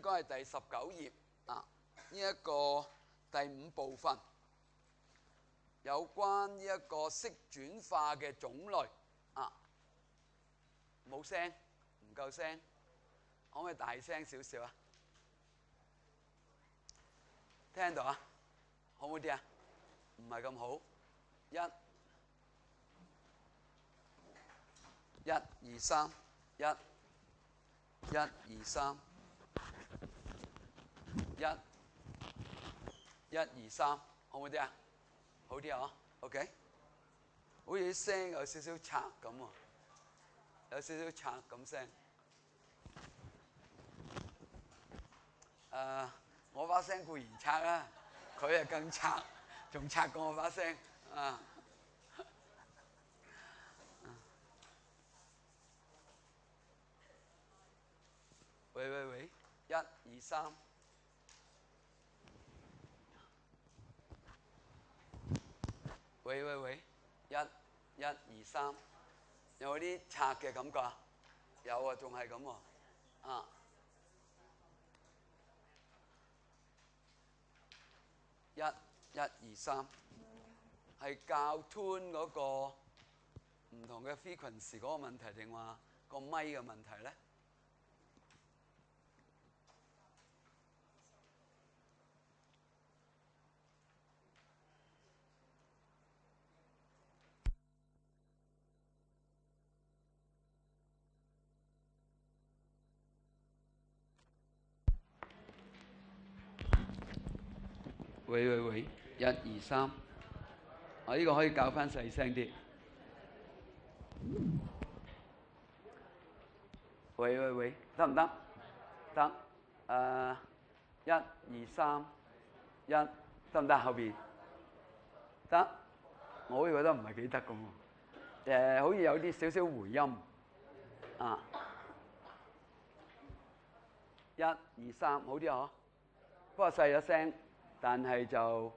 應該係第19頁啊，呢一個第5部分有關呢一個色轉化嘅種類啊，冇聲，唔夠聲，可唔可以大聲少少啊？聽到啊？好唔好啲啊？唔係咁好。1、2、3，1、1、2、3，1、1、2、3，好唔好啲啊？好啲啊 ？OK， 好似啲聲有少少拆咁喎，有少少拆咁聲。我把聲固然拆啦，佢係更拆，仲拆過我把聲啊！喂，1、2、3，喂，1、2、3，有冇啲拆嘅感覺啊？有啊，仲係咁喎，啊！1、2、3，係校 tune 嗰個唔同嘅 frequency 嗰個問題，定話個咪嘅問題咧？喂，1、2、3，我呢個可以校翻細聲啲。喂，得唔得？得。1、2、3，1，得唔得？後邊得。我好似覺得唔係幾得咁喎。好似有啲少少回音。啊。1、2、3，好啲嗬。不過細咗聲，但係就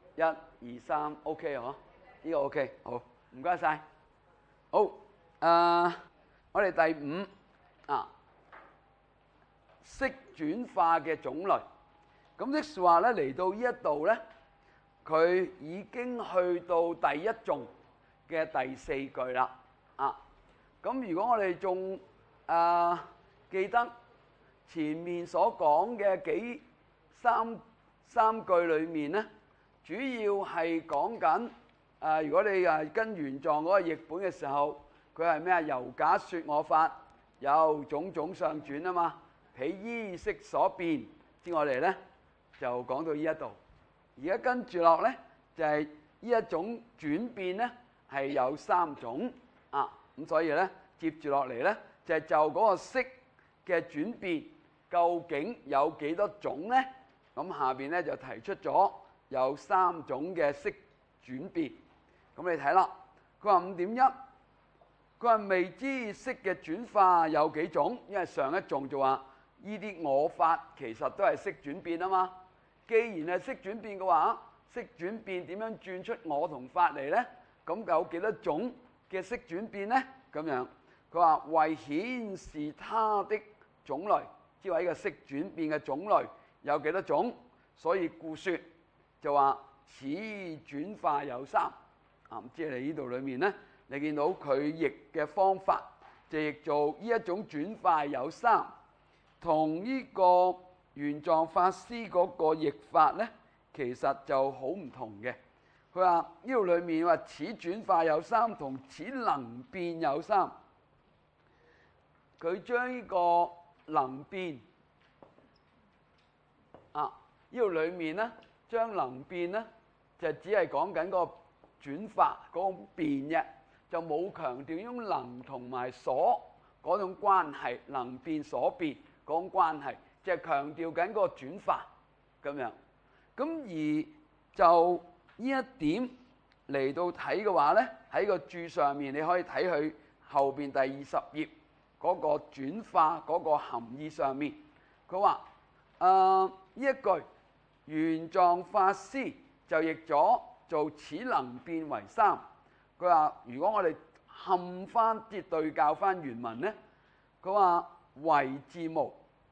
1、2、3 OK 嗬。呢個 OK， 好，唔該晒。好，我哋第5啊，色轉化嘅種類。咁即係話咧，嚟到呢一度咧，佢已經去到第一頌嘅第4句啦。啊，咁如果我哋仲記得前面所講嘅三句裏面咧，主要係講緊如果你跟原狀嗰個譯本嘅時候，佢係咩啊？由假說我法，有種種相轉啊嘛，彼依色所變。之我哋咧就講到呢一度，而家跟住落咧就係呢一種轉變咧係有3種啊，咁所以咧接住落嚟咧就係就嗰個色嘅轉變究竟有幾多種咧？咁下邊咧就提出咗有3種嘅色轉變。咁你睇啦，佢話5.1，佢話未知色嘅轉化有幾種？因為上一頌就話呢啲我法其實都係色轉變啊嘛。既然係色轉變嘅話，色轉變點樣轉出我同法嚟咧？咁有幾多種嘅色轉變咧？咁樣佢話為顯示它的種類，即係話呢個色轉變嘅種類有幾多種，所以故說就話此轉化有3。即係你呢度裏面咧，你見到佢譯嘅方法就譯做呢一種轉化有3，同呢個玄奘法師嗰個譯法咧，其實就好唔同嘅。佢話呢度裏面話此轉化有3同此能變有3，佢將呢個能變呢度裏面咧，將能變咧就只係講緊個轉化嗰種變啫，就冇強調呢種能同埋所嗰種關係，能變所變嗰種關係，就係強調緊嗰個轉化咁樣。咁而就呢一點嚟到睇嘅話咧，喺個注上面你可以睇佢後邊第20頁嗰個轉化嗰個含義上面，佢話呢一句玄奘法師就譯咗做此能變為3。佢話如果我哋冚翻即係對校翻原文咧，佢話唯自無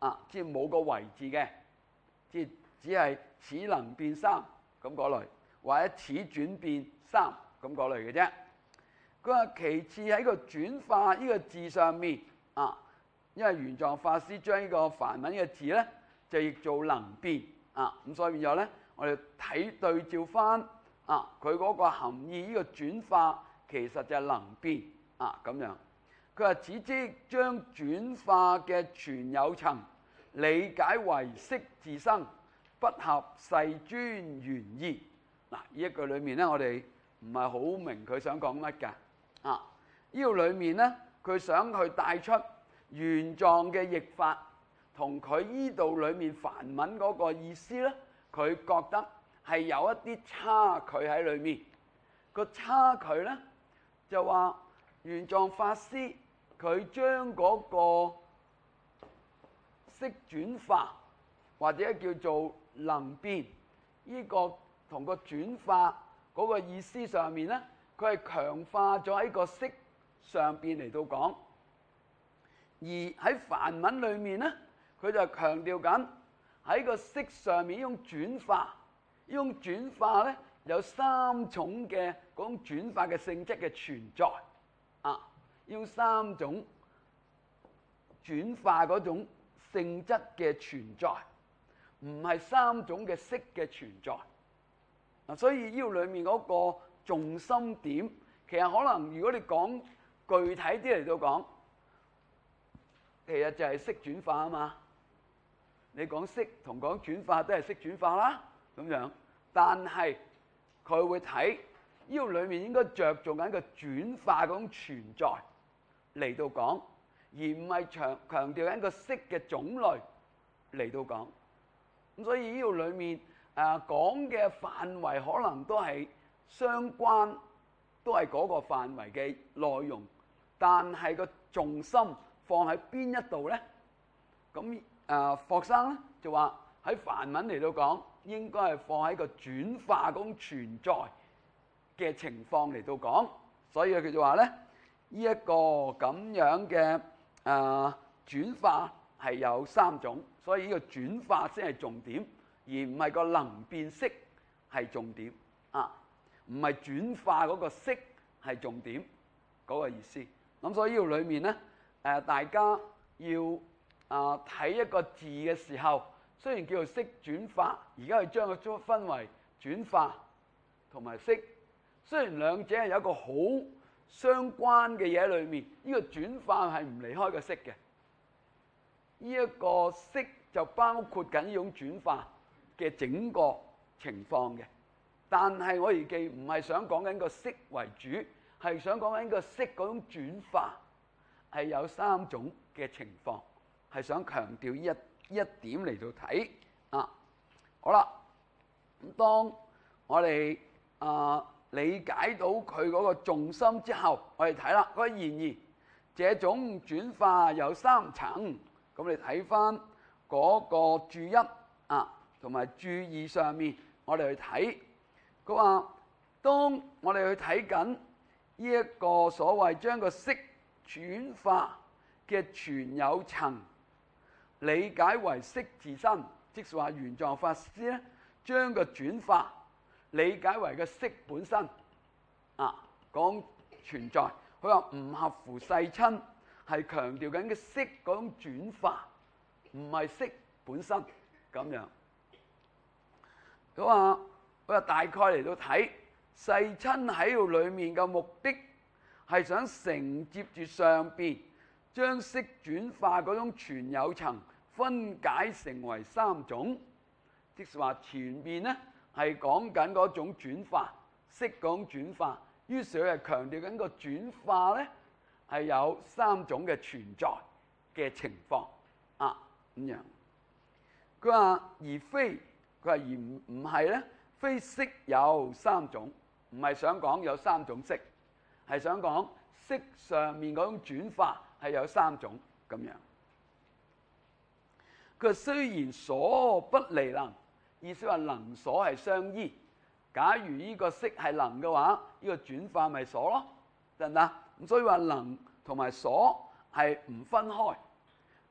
即係冇個為字嘅，即係只係此能變三咁嗰類，或者此轉變三咁嗰類嘅啫。佢話其次喺個轉化呢個字上面因為玄奘法師將呢個梵文嘅字咧就譯做能變咁所以變咗咧，我哋睇對照翻佢嗰個含義，呢個轉化其實就係能變咁樣。佢話只即將轉化嘅全有層理解為識自生，不合世尊原意。呢一句裏面咧，我哋唔係好明佢想講乜㗎呢度裏面咧，佢想去帶出玄奘嘅譯法同佢呢度裏面梵文嗰個意思咧，佢覺得係有一啲差距喺裏面。個差距咧就話玄奘法師佢將嗰個識轉化或者叫做能變呢個同個轉化嗰個意思上面咧，佢係強化咗喺個識上邊嚟到講。而喺梵文裏面咧，佢就強調緊喺個識上面呢種轉化，呢種轉化咧有三種嘅嗰種轉化嘅性質嘅存在要三種轉化嗰種性質嘅存在，唔係三種嘅識嘅存在所以呢度裏面嗰個重心點，其實可能如果你講具體啲嚟到講，其實就係識轉化嘛。你講識同講轉化都係識轉化啦咁樣，但係佢會睇呢度裏面應該着重緊個轉化嗰種存在嚟到講，而唔係強調緊個識嘅種類嚟到講。咁所以呢度裏面講嘅範圍可能都係相關，都係嗰個範圍嘅內容，但係個重心放喺邊一度咧？咁霍生咧就話喺梵文嚟到講，應該係放喺個轉化嗰種存在嘅情況嚟到講，所以佢就話咧，呢一個咁樣嘅轉化係有三種，所以呢個轉化先係重點，而唔係個能變識係重點唔係轉化嗰個識係重點嗰個意思。咁所以呢度裏面咧大家要睇一個字嘅時候，雖然叫做識轉化，而家佢將佢分為轉化同埋識。雖然兩者係有一個好相關嘅嘢喺裏面，呢個轉化係唔離開個識嘅。呢一個識就包括緊呢種轉化嘅整個情況嘅。但係我而記唔係想講緊個識為主，係想講緊個識嗰種轉化係有三種嘅情況，係想強調呢一點嚟到睇好啦，咁當我哋理解到佢嗰個重心之後，我哋睇啦。佢然而這種轉化有三層，咁你睇翻嗰個注一同埋注二上面，我哋去睇。佢話當我哋去睇緊呢一個所謂將個識轉化嘅全有層理解為識自身，即是話玄奘法師咧將個轉化理解為個識本身講存在。佢話唔合乎世親，係強調緊嘅識嗰種轉化，唔係識本身咁樣。佢話大概嚟到睇世親喺度裏面嘅目的係想承接住上邊，將識轉化嗰種全有層分解成為三種，即是話前面咧係講緊嗰種轉化，識嗰種轉化，於是佢係強調緊個轉化咧係有三種嘅存在嘅情況咁樣。佢話而非，佢話而唔係咧，非識有三種，唔係想講有三種識，係想講識上面嗰種轉化係有三種咁樣。佢雖然所不離能，意思話能所係相依。假如呢個識係能嘅話，呢個轉化咪所咯，得唔得？咁所以話能同埋所係唔分開。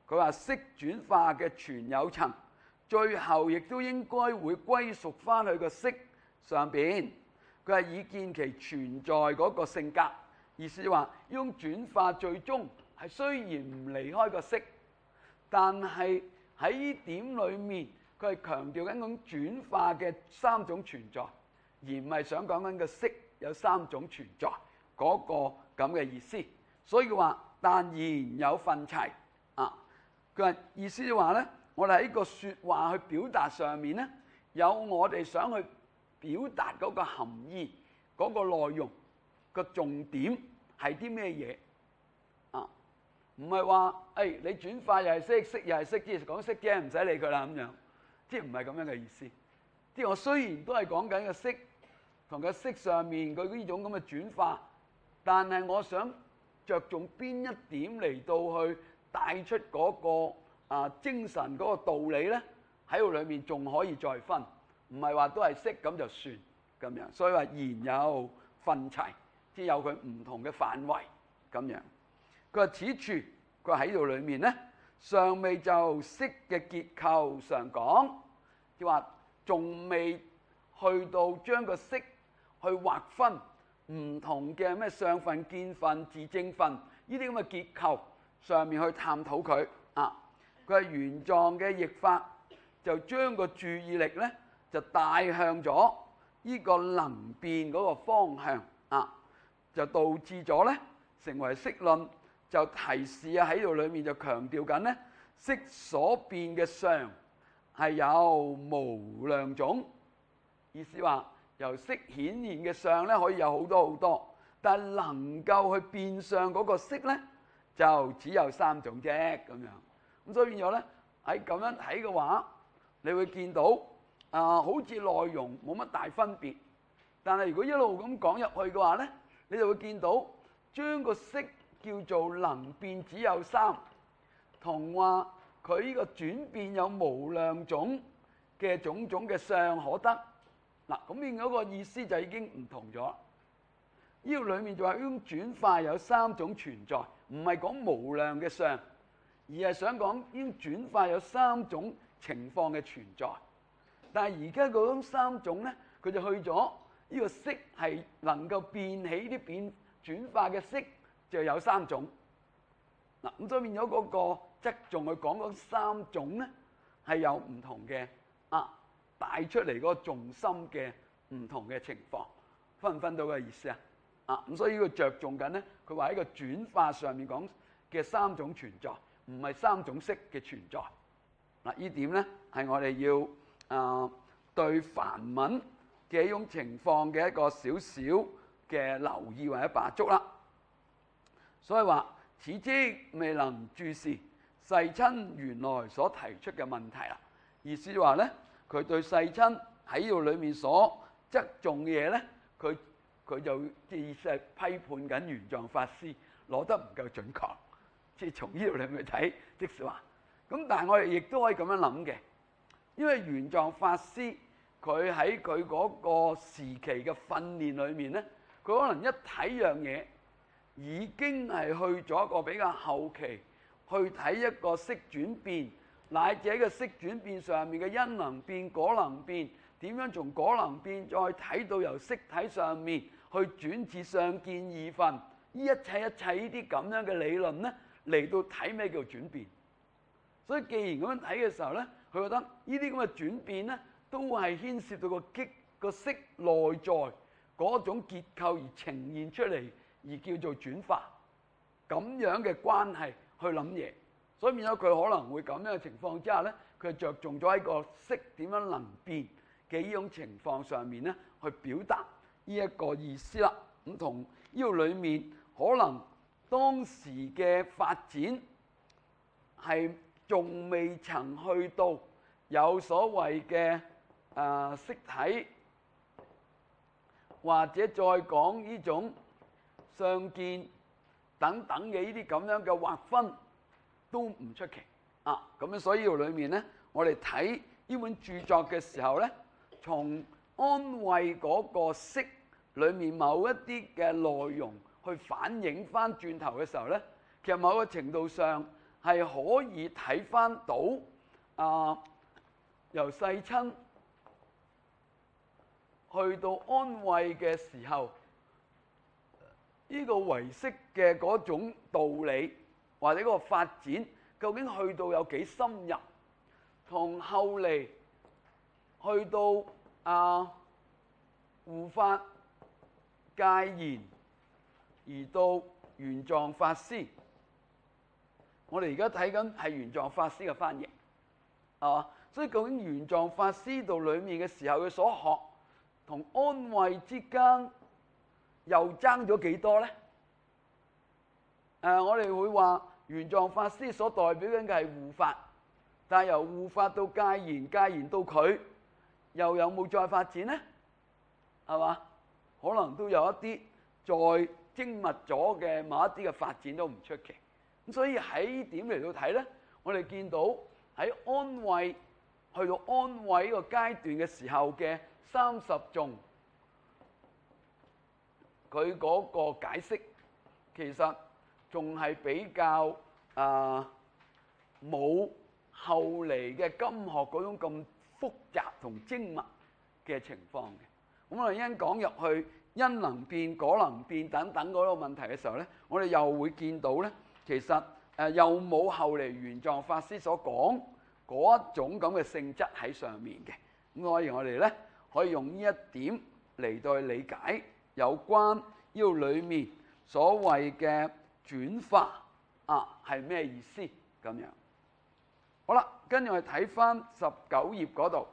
佢話色轉化嘅全有層，最後亦都應該會歸屬翻去個色上邊。佢係以見其存在嗰個性格，意思話呢種轉化最終係雖然唔離開個色，但係喺呢點裏面，佢係強調緊嗰種轉化嘅三種存在，而唔係想講緊個色有三種存在嗰個咁嘅意思。所以佢話，但然有分齊啊。佢話意思就話咧，我哋喺個説話去表達上面咧，有我哋想去表達嗰個含義、嗰個內容個重點係啲咩嘢啊？唔係話誒你轉化又係色，色又係色，即係講色啫，唔使理佢啦咁樣，即係唔係咁樣嘅意思。即係我雖然都係講緊個色同個色上面佢呢種咁嘅轉化，但係我想着重邊一點嚟到去帶出嗰個精神嗰個道理咧，喺度裏面仲可以再分。唔係話都係色咁就算咁樣，所以話然有分齊，即係有佢唔同嘅範圍咁樣。佢話此處佢喺度裏面咧，尚未就色嘅結構上講，即係話仲未去到將個色去劃分唔同嘅咩相分、見分、自證分呢啲咁嘅結構上面去探討佢啊。佢係原狀嘅譯法，就將個注意力咧，就帶向咗呢個能變嗰個方向啊，就導致咗咧成為色論，就提示喺度裏面就強調緊咧，色所變嘅相係有無量種，意思話由色顯現嘅相咧可以有好多好多，但係能夠去變相嗰個色咧就只有三種啫咁樣。咁所以變咗咧喺咁樣睇嘅話，你會見到好似內容冇乜大分別，但係如果一路咁講入去嘅話咧，你就會見到將個色叫做能變只有三，同話佢呢個轉變有無量種嘅種種嘅相可得。嗱，咁變咗個意思就已經唔同咗。呢個裡面就話呢種轉化有三種存在，唔係講無量嘅相，而係想講呢種轉化有三種情況嘅存在。但係而家嗰種三種咧，佢就去咗呢個色係能夠變起啲變轉化嘅色，就有三種。嗱，咁所以變咗嗰個側重去講嗰三種咧，係有唔同嘅帶出嚟嗰個重心嘅唔同嘅情況，分唔分到個意思啊？咁所以呢個着重緊咧，佢話喺個轉化上面講嘅三種存在，唔係三種色嘅存在。嗱，呢點咧係我哋要對梵文嘅一種情況嘅一個少少嘅留意或者把觸啦。所以話此即未能注視世親原來所提出嘅問題啦。意思話咧，佢對世親喺呢度裏面所側重嘅嘢咧，佢就意思係批判緊玄奘法師攞得唔夠準確，即係從呢度裏面睇，即是話咁。但係我哋亦都可以咁樣諗嘅，因為玄奘法師佢喺佢嗰個時期嘅訓練裏面咧，佢可能一睇樣嘢已經係去咗一個比較後期去睇一個色轉變，乃至喺個色轉變上面嘅因能變、果能變，點樣從果能變再睇到由色體上面去轉至相見二分，呢一切呢啲咁樣嘅理論咧，嚟到睇咩叫轉變。所以既然咁樣睇嘅時候咧，佢覺得呢啲咁嘅轉變咧，都係牽涉到個色內在嗰種結構而呈現出嚟，而叫做轉化咁樣嘅關係去諗嘢。所以變咗佢可能會咁樣嘅情況之下咧，佢着重咗喺個色點樣能變嘅呢種情況上面咧，去表達呢一個意思啦。咁同呢個裡面可能當時嘅發展係仲未曾去到有所謂嘅色體，或者再講呢種相見等等嘅呢啲咁樣嘅劃分都唔出奇咁樣。所以呢度裡面咧，我哋睇呢本著作嘅時候咧，從安慰嗰個色裡面某一啲嘅內容去反映翻轉頭嘅時候咧，其實某個程度上係可以睇翻到由世親去到安慰嘅時候，呢個唯識嘅嗰種道理或者嗰個發展，究竟去到有幾深入，同後嚟去到護法戒賢，而到玄奘法師，我哋而家睇緊係玄奘法師嘅翻譯，係嘛？所以究竟玄奘法師道裏面嘅時候，佢所學同安慰之間又爭咗幾多咧？我哋會話玄奘法師所代表緊嘅係護法，但係由護法到戒賢，戒賢到佢，又有冇再發展咧？係嘛？可能都有一啲再精密咗嘅某一啲嘅發展都唔出奇。咁所以喺呢點嚟到睇咧，我哋見到喺安慰去到安慰呢個階段嘅時候嘅30頌，佢嗰個解釋其實仲係比較冇後嚟嘅金學嗰種咁複雜同精密嘅情況嘅。咁我哋一講入去因能變、果能變等等嗰個問題嘅時候咧，我哋又會見到咧，其實又冇後嚟玄奘法師所講嗰一種咁嘅性質喺上面嘅。咁所以我哋咧可以用呢一點嚟到去理解有關呢度裡面所謂嘅轉化係咩意思咁樣。好啦，跟住我哋睇翻19頁嗰度。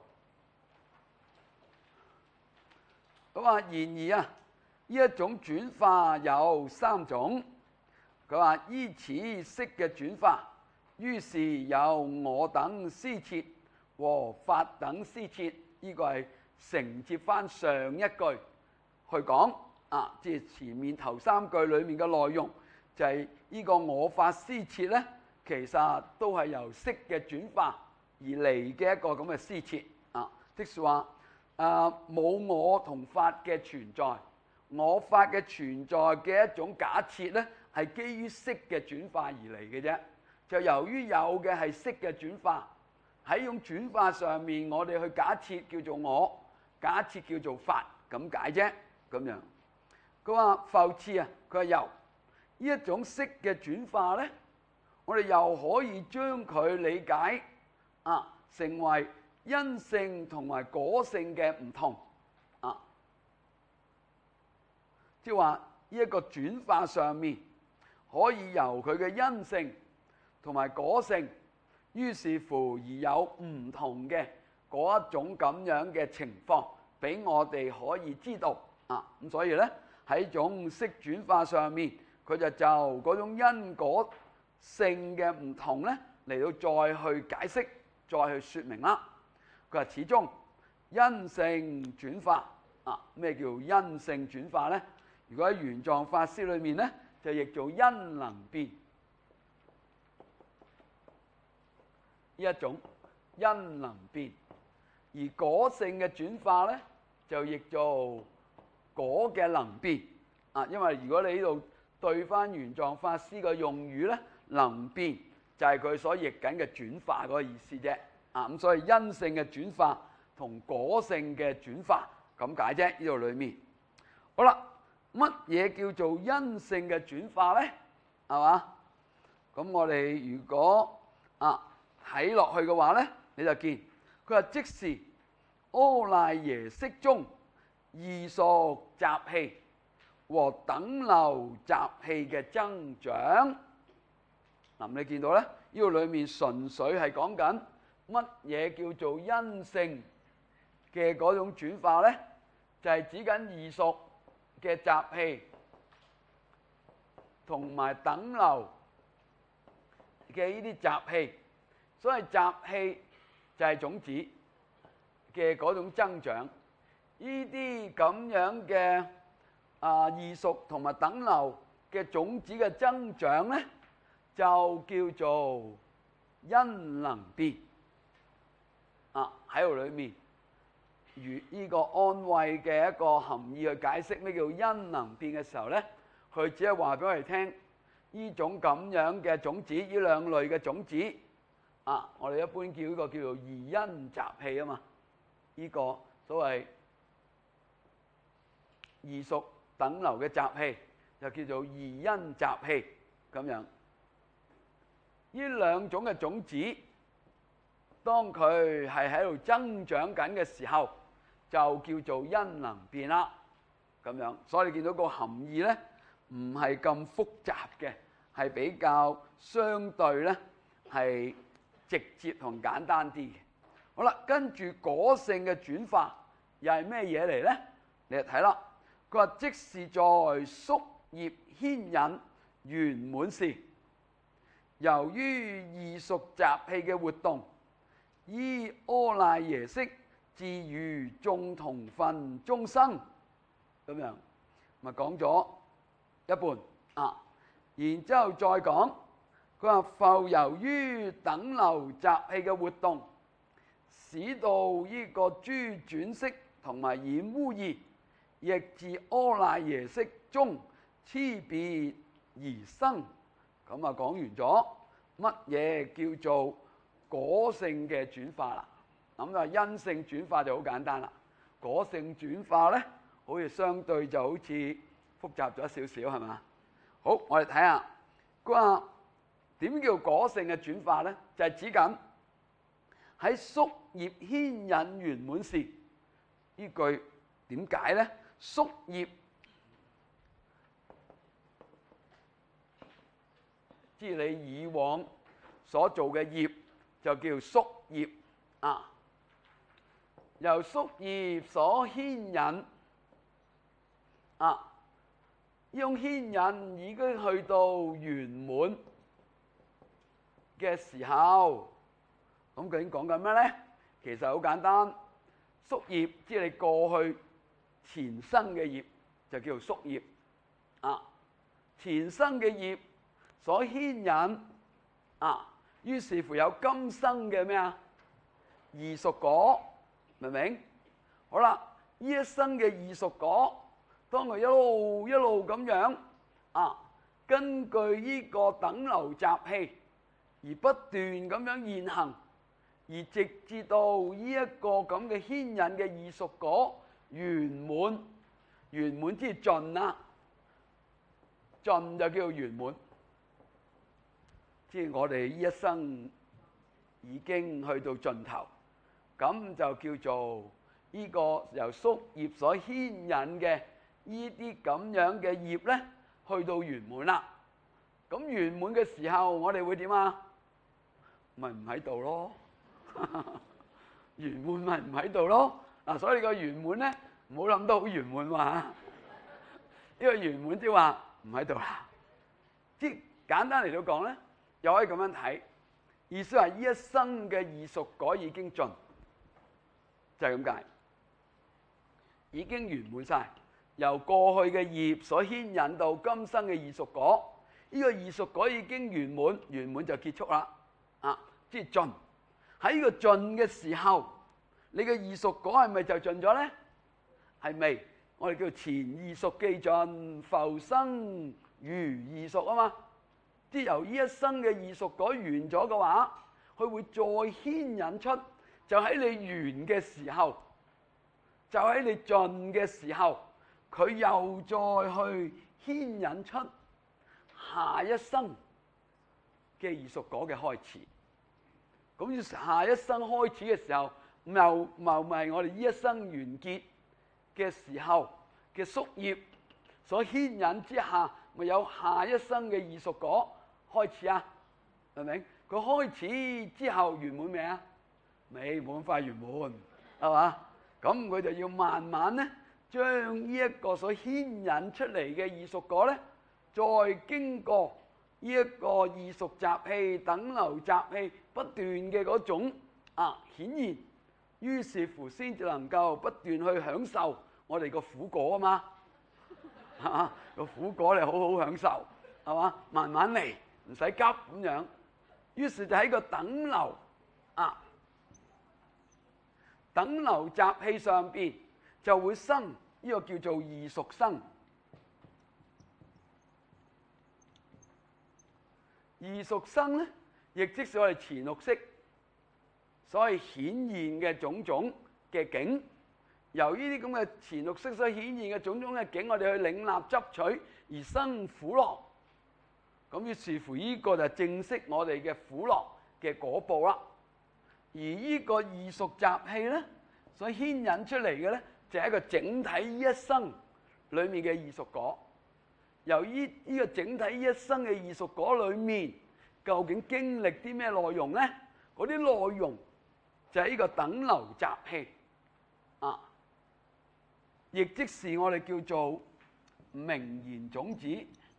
佢話：然而呢一種轉化有3種。佢話依此識嘅轉化，於是有我等施設和法等施設。呢個係承接翻上一句去講即係前面頭3句裡面嘅內容，就係呢個我法施設咧，其實都係由識嘅轉化而嚟嘅一個咁嘅施設即是話冇我同法嘅存在，我法嘅存在嘅一種假設咧，係基於識嘅轉化而嚟嘅啫。就由於有嘅係識嘅轉化，喺呢種轉化上面，我哋去假設叫做我，假設叫做法咁解啫。咁樣佢話復次佢話由呢一種識嘅轉化咧，我哋又可以將佢理解成為因性同埋果性嘅唔同即係話呢一個轉化上面可以由佢嘅因性同埋果性，於是乎而有唔同嘅嗰一種咁樣嘅情況，俾我哋可以知道咁所以咧喺種識轉化上面，佢就嗰種因果性嘅唔同咧嚟到再去解釋，再去説明啦。佢話始終因性轉化咩叫因性轉化咧？如果喺玄奘法師裏面咧，就譯做因能變呢一種因能變，而果性嘅轉化咧就譯做果嘅能變因為如果你呢度對翻玄奘法師嘅用語咧，能變就係佢所譯緊嘅轉化嗰個意思啫咁所以因性嘅轉化同果性嘅轉化咁解啫。呢度裏面好啦，乜嘢叫做因性嘅轉化咧？係嘛？咁我哋如果睇落去嘅話咧，你就見佢話即是阿賴耶識中異熟習氣和等流習氣嘅增長。你見到咧，呢度裏面純粹係講緊乜嘢叫做因性嘅嗰種轉化咧？就係指緊異熟嘅習氣同埋等流嘅呢啲習氣。所謂習氣就係種子嘅嗰種增長，呢啲咁樣嘅異熟同埋等流嘅種子嘅增長咧，就叫做因能變喺度裏面，如呢個安慰嘅一個含義去解釋咩叫因能變嘅時候咧，佢只係話俾我哋聽， 呢種咁樣嘅種子，呢兩類嘅種子啊，我哋一般叫呢個叫做異因雜氣啊嘛。呢個所謂異熟等流嘅雜氣，就叫做異因雜氣咁樣。呢兩種嘅種子，當佢係喺度增長緊嘅時候，就叫做因能變啦。咁樣，所以你見到個含義咧，唔係咁複雜嘅，係比較相對咧係直接同簡單啲嘅。好啦，跟住果性嘅轉化又係咩嘢嚟咧？你就睇啦，佢話即是在宿業牽引圓滿時，由於異熟雜氣嘅活動，依阿賴耶識自如眾同分中生，咁樣咪講咗一半啊。然之後再講，佢話復由於等流雜氣嘅活動，使到呢個諸轉識同埋染污業，亦自阿賴耶識中差別而生。咁啊講完咗乜嘢叫做果性嘅轉化啦。咁啊因性轉化就好簡單啦，果性轉化咧，好似相對就好似複雜咗少少，係嘛？好，我哋睇下佢話點叫果性嘅轉化咧？就係指緊喺宿業牽引圓滿時，呢句點解咧？宿業即係你以往所做嘅業就叫宿業啊。由宿業所牽引啊，呢種牽引已經去到圓滿嘅時候，咁究竟講緊咩咧？其實好簡單，宿業即係你過去前生嘅業就叫做宿業啊。前生嘅業所牽引啊，於是乎有今生嘅咩啊？異熟果，明唔明？好啦，呢一生嘅異熟果，當佢一路一路咁樣啊，根據呢個等流雜氣而不斷咁樣現行，而直至到呢一個咁嘅牽引嘅異熟果圓滿，圓滿即係盡啦，盡就叫做圓滿，即係我哋呢一生已經去到盡頭，咁就叫做呢個由宿業所牽引嘅呢啲咁樣嘅業咧，去到圓滿啦。咁圓滿嘅時候，我哋會點啊？咪唔喺度咯，圓滿咪唔喺度咯。嗱，所以個圓滿咧，唔好諗到好圓滿話，呢個圓滿即係話唔喺度啦。即係簡單嚟到講咧，又可以咁樣睇，意思係呢一生嘅異熟果已經盡，就係咁解，已經圓滿晒。由過去嘅業所牽引到今生嘅異熟果，呢個異熟果已經圓滿，圓滿就結束啦。啊，即係盡。喺呢個盡嘅時候，你嘅異熟果係咪就盡咗咧？係未？我哋叫前異熟既盡，復生餘異熟啊嘛。即係由呢一生嘅異熟果完咗嘅話，佢會再牽引出，就喺你完嘅時候，就喺你盡嘅時候，佢又再去牽引出下一生嘅異熟果嘅開始。咁下一生開始嘅時候，又咪我哋呢一生完結嘅時候嘅宿業所牽引之下，咪有下一生嘅異熟果開始啊？明唔明？佢開始之後圓滿未啊？未，冇咁快圓滿，係嘛？咁佢就要慢慢咧，將呢一個所牽引出嚟嘅異熟果咧，再經過呢一個異熟雜氣、等流雜氣不斷嘅嗰種顯現，於是乎先至能夠不斷去享受我哋個苦果啊嘛，係嘛？個苦果你好好享受，係嘛？慢慢嚟，唔使急咁樣。於是就喺個等流等流雜氣上邊就會生呢個叫做異熟生。 異熟生咧，亦即是我哋前六識所謂顯現嘅種種嘅境。由於啲咁嘅前六識所顯現嘅種種嘅境，我哋去領納執取而生苦樂。咁於是乎，呢個就係正式我哋嘅苦樂嘅果報啦。而呢個異熟習氣咧，所牽引出嚟嘅咧，就係一個整體一生裡面嘅異熟果。由於呢個整體一生嘅異熟果裡面，究竟經歷啲咩內容咧？嗰啲內容就係呢個等流習氣啊，亦即是我哋叫做名言種子。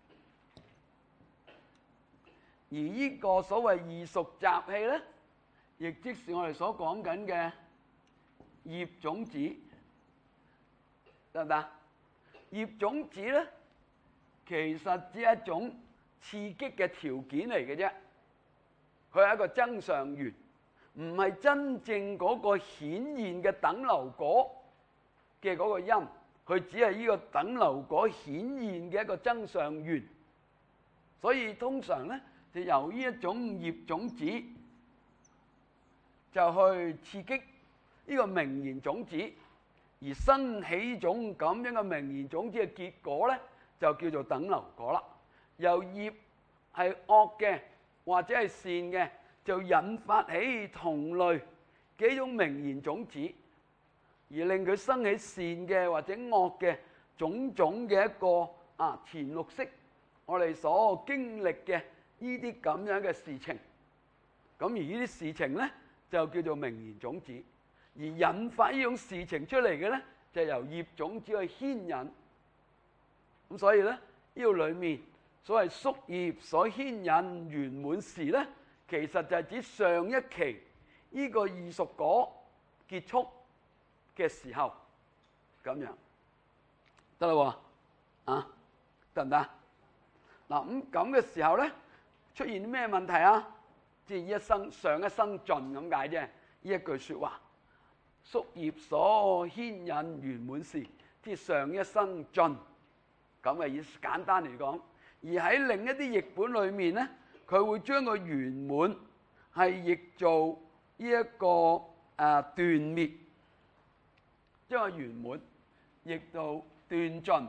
而呢個所謂異熟習氣咧，亦即是我哋所講緊嘅業種子，得唔得？業種子咧，其實只係一種刺激嘅條件嚟嘅啫，佢係一個增上緣，唔係真正嗰個顯現嘅等流果嘅嗰個因，佢只係呢個等流果顯現嘅一個增上緣。所以通常咧，就由呢一種業種子就去刺激呢個名言種子，而生起種咁樣嘅名言種子嘅結果咧，就叫做等流果啦。由業係惡嘅或者係善嘅，就引發起同類嘅一種名言種子，而令佢生起善嘅或者惡嘅種種嘅一個前六識我哋所經歷嘅呢啲咁樣嘅事情。咁而呢啲事情咧，就叫做名言種子，而引發呢種事情出嚟嘅咧，就由業種子去牽引。咁所以咧，呢度裏面所謂宿業所牽引圓滿時咧，其實就係指上一期呢個異熟果結束嘅時候咁樣，得啦喎，得唔得？嗱咁嘅時候咧，出現啲咩問題啊？即係一生上一生盡咁解啫。呢一句説話，宿業所牽引圓滿時，即係上一生盡咁嘅意思。簡單嚟講，而喺另一啲譯本裏面咧，佢會將個圓滿係譯做呢一個斷滅，將個圓滿譯到斷盡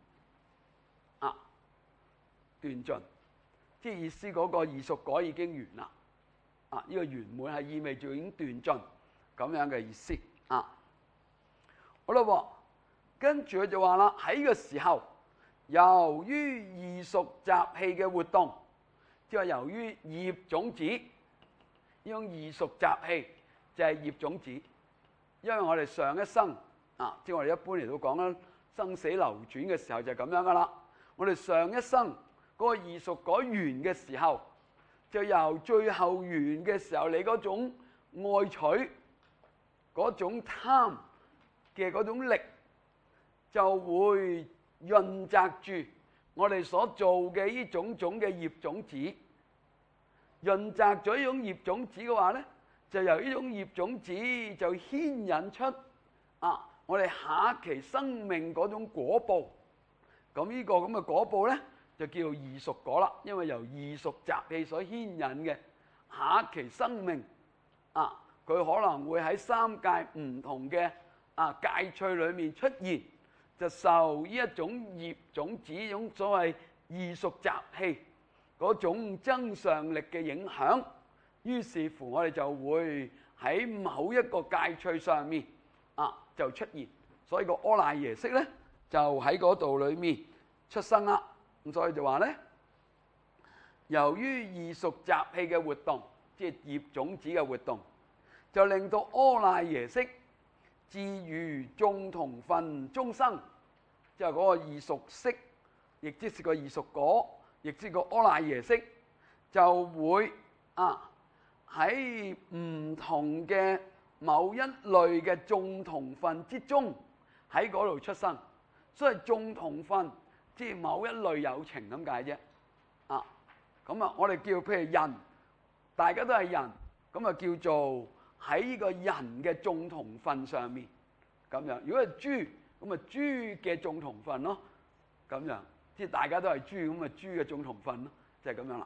斷盡，即係意思嗰個異熟果已經完啦。呢個圓滿係意味住已經斷盡咁樣嘅意思啊。好啦喎，跟住佢就話啦，喺呢個時候，由於異熟習氣嘅活動，即係由於業種子呢種異熟習氣就係業種子，因為我哋上一生即係我哋一般嚟到講啦，生死流轉嘅時候就係咁樣噶啦。我哋上一生嗰個異熟果完嘅時候，就由最後完嘅時候，你嗰種愛取、嗰種貪嘅嗰種力，就會潤澤住我哋所做嘅呢種種嘅業種子。潤澤咗呢種業種子嘅話咧，就由呢種業種子就牽引出我哋下一期生命嗰種果報。咁呢個咁嘅果報咧，就叫做異熟果啦，因為由異熟習氣所牽引嘅下一期生命佢可能會喺三界唔同嘅界趣裏面出現，就受呢一種業種子呢種所謂異熟習氣嗰種增上力嘅影響，於是乎我哋就會喺某一個界趣上面就出現，所以個阿賴耶識咧就喺嗰度裏面出生啦。咁所以就話咧，由於異熟習氣嘅活動，即係業種子嘅活動，就令到阿賴耶識至於眾同分中生，即係嗰個異熟識，亦即是個異熟果，亦即係個阿賴耶識，就會喺唔同嘅某一類嘅眾同分之中喺嗰度出生。所以眾同分即係某一類有情咁解啫。咁我哋叫譬如人，大家都係人，咁叫做喺呢個人嘅眾同分上面咁樣。如果係豬，咁豬嘅眾同分咯，咁樣即係大家都係豬，咁豬嘅眾同分咯，就係咁樣啦。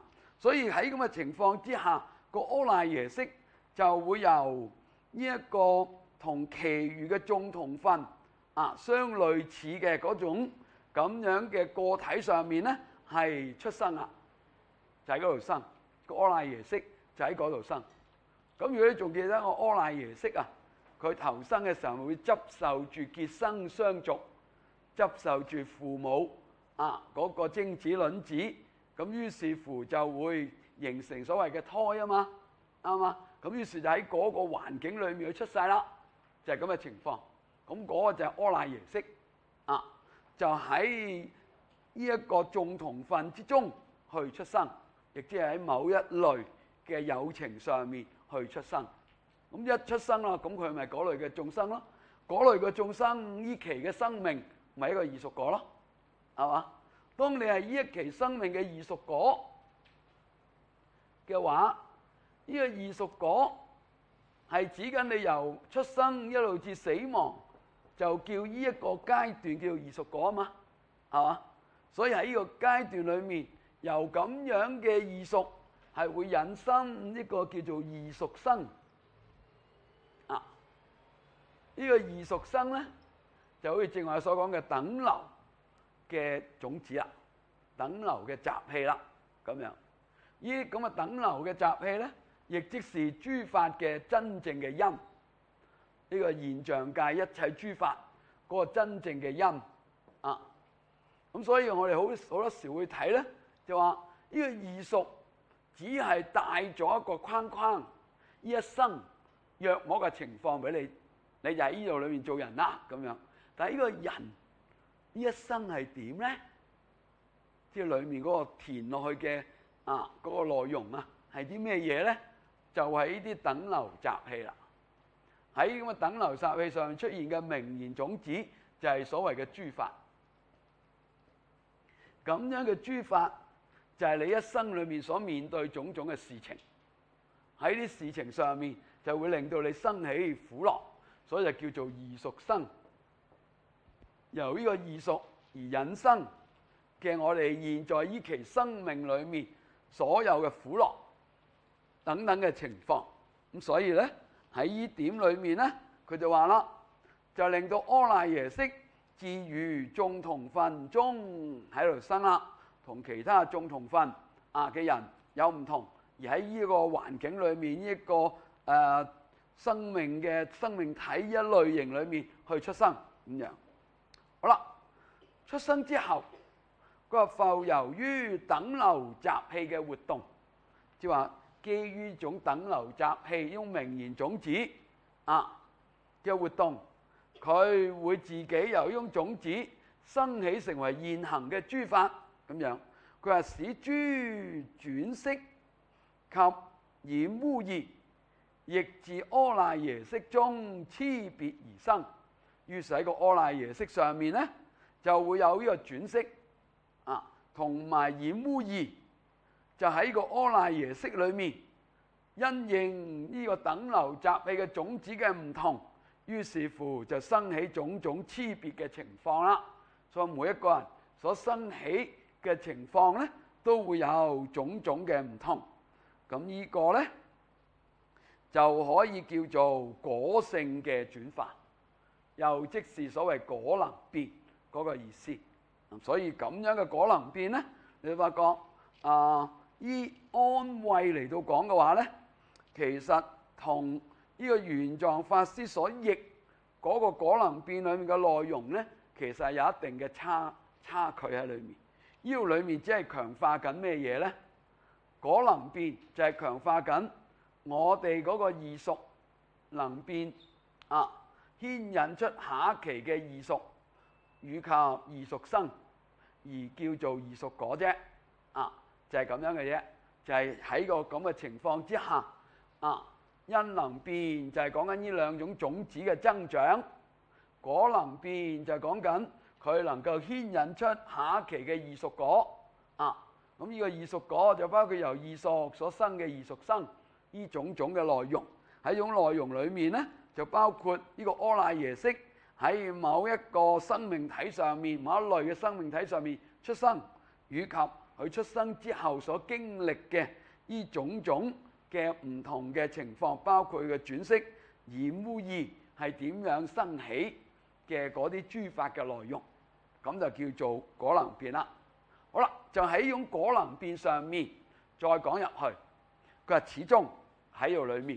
所以喺咁嘅情況之下，個阿賴耶識就會由呢一個同其餘嘅眾同分相類似嘅嗰種咁樣嘅個體上面咧係出生啦，就喺嗰度生，個阿賴耶識就喺嗰度生。咁如果你仲記得個阿賴耶識佢投生嘅時候會執受住結生相續，執受住父母嗰個精子卵子，咁於是乎就會形成所謂嘅胎啊嘛，啱嘛？咁於是就喺嗰個環境裏面去出世啦，就係咁嘅情況。咁嗰個就係阿賴耶識就喺呢一個眾同分之中去出生，亦即係喺某一類嘅有情上面去出生。咁一出生啦，咁佢咪嗰類嘅眾生咯？嗰類嘅眾生呢期嘅生命咪一個異熟果咯，係嘛？當你係呢一期生命嘅異熟果嘅話，呢個異熟果係指緊你由出生一路至死亡，就叫呢一個階段叫異熟果啊嘛，係嘛？所以喺呢個階段裏面，由咁樣嘅異熟係會引生呢個叫做異熟生。呢個異熟生咧，就好似正話所講嘅等流嘅種子啦，等流嘅習氣啦，咁樣。呢啲咁嘅等流嘅習氣咧，亦即是諸法嘅真正嘅因。呢個現象界一切諸法嗰個真正嘅因咁所以我哋好多時會睇咧，就話呢個異熟只係帶咗一個框框，呢一生約莫嘅情況俾你。你就喺呢度裏面做人啦咁樣，但係呢個人呢一生係點咧？即係裏面嗰個填落去嘅嗰個內容係啲咩嘢咧？就係呢啲等流習氣啦。喺咁嘅等流習氣上面出現嘅名言種子，就係所謂嘅諸法。咁樣嘅諸法就係你一生裏面所面對種種嘅事情，喺啲事情上面就會令到你生起苦樂。所以就叫做異熟生，由呢個異熟而引生嘅我哋現在呢期生命裏面所有嘅苦樂等等嘅情況。咁所以咧喺呢點裏面咧，佢就話啦，就令到阿賴耶識自於眾同分中喺度生啦，同其他眾同分嘅人有唔同，而喺呢個環境裏面呢一個生命嘅生命體一類型裏面去出生咁樣。好啦，出生之後，佢話復由於等流習氣嘅活動，即係話基於呢種等流習氣呢種名言種子嘅活動，佢會自己由呢種種子生起成為現行嘅諸法咁樣。佢話使諸轉識及染污異，亦自阿賴耶識中差別而生，於是喺個阿賴耶識上面咧，就會有呢個轉識同埋染污異，就喺個阿賴耶識裏面，因應呢個等流習氣嘅種子嘅唔同，於是乎就生起種種差別嘅情況啦。所以每一個人所生起嘅情況咧，都會有種種嘅唔同。咁呢個咧，就可以叫做果性嘅轉化，又即是所謂果能變嗰個意思。所以咁樣嘅果能變咧，你發覺依安慧嚟到講嘅話咧，其實同呢個玄奘法師所譯嗰個果能變裏面嘅內容咧，其實係有一定嘅差距喺裏面。呢個裏面只係強化緊咩嘢咧？果能變就係強化緊我哋嗰個異熟能變牽引出下一期嘅異熟，與靠異熟生而叫做異熟果啫。就係咁樣嘅啫。就係喺個咁嘅情況之下，因能變就係講緊呢兩種種子嘅增長，果能變就係講緊佢能夠牽引出下一期嘅異熟果。咁呢個異熟果就包括由異熟所生嘅異熟生。呢種種嘅內容，喺呢種內容裏面咧，就包括呢個阿賴耶識喺某一個生命體上面，某一類嘅生命體上面出生，以及佢出生之後所經歷嘅呢種種嘅唔同嘅情況，包括佢嘅轉色、染污意係點樣生起嘅嗰啲諸法嘅內容，咁就叫做果能變啦。好啦，就喺呢種果能變上面再講入去，佢話始終喺度裏面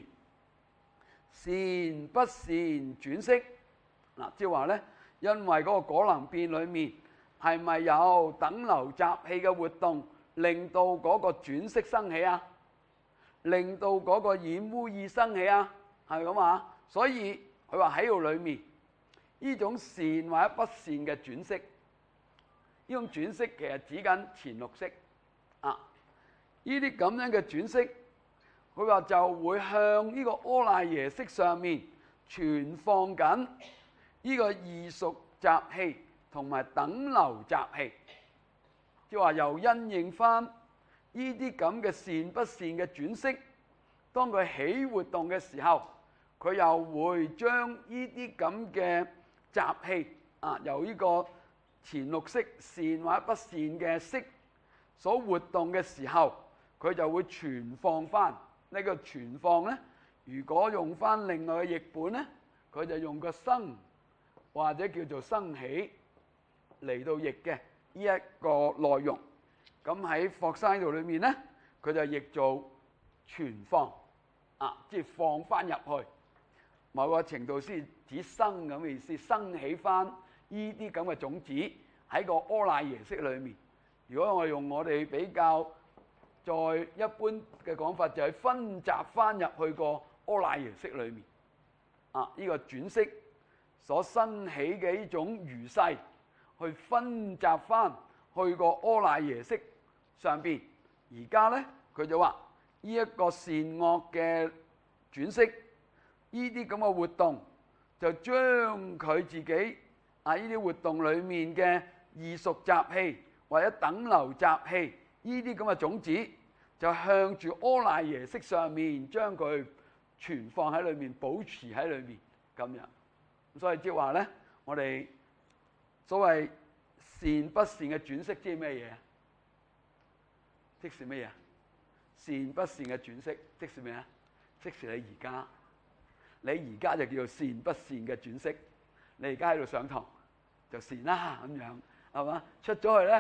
善不善轉色嗱，即係話咧，因為嗰個果能變裏面係咪有等流習氣嘅活動，令到嗰個轉色生起啊？令到嗰個染污意生起啊？係咪咁啊？所以佢話喺度裏面呢種善或者不善嘅轉色，呢種轉色其實指緊前六識啊。呢啲咁樣嘅轉色，佢話就會向呢個阿賴耶識上面存放緊呢個異熟習氣同埋等流習氣，即係話又因應翻呢啲咁嘅善不善嘅轉色，當佢起活動嘅時候，佢又會將呢啲咁嘅習氣啊，由呢個前六識善或者不善嘅識所活動嘅時候，佢就會存放翻。呢個存放咧，如果用翻另外嘅譯本咧，佢就用個生或者叫做生起嚟到譯嘅呢一個內容。咁喺霍山道裏面咧，佢就譯做存放啊，即係放翻入去。某個程度先指生咁嘅意思，生起翻呢啲咁嘅種子喺個阿賴耶識裏面。如果我用我哋比較再一般嘅講法，就係分集翻入去個阿賴耶識裏面啊，呢個轉色所生起嘅呢種餘勢，去分集翻去個阿賴耶識上邊。而家咧，佢就話呢一個善惡嘅轉色，呢啲咁嘅活動，就將佢自己啊呢啲活動裡面嘅異熟習氣或者等流習氣，呢啲咁嘅種子，就向住阿賴耶識上面將佢存放喺裏面，保持喺裏面咁樣。所以即係話咧，我哋所謂善不善嘅轉色，即係咩嘢？即是咩嘢？善不善嘅轉色，即是咩啊？即是你而家。你而家就叫做善不善嘅轉色，你而家喺度上堂就善啦咁樣，係嘛？出咗去咧，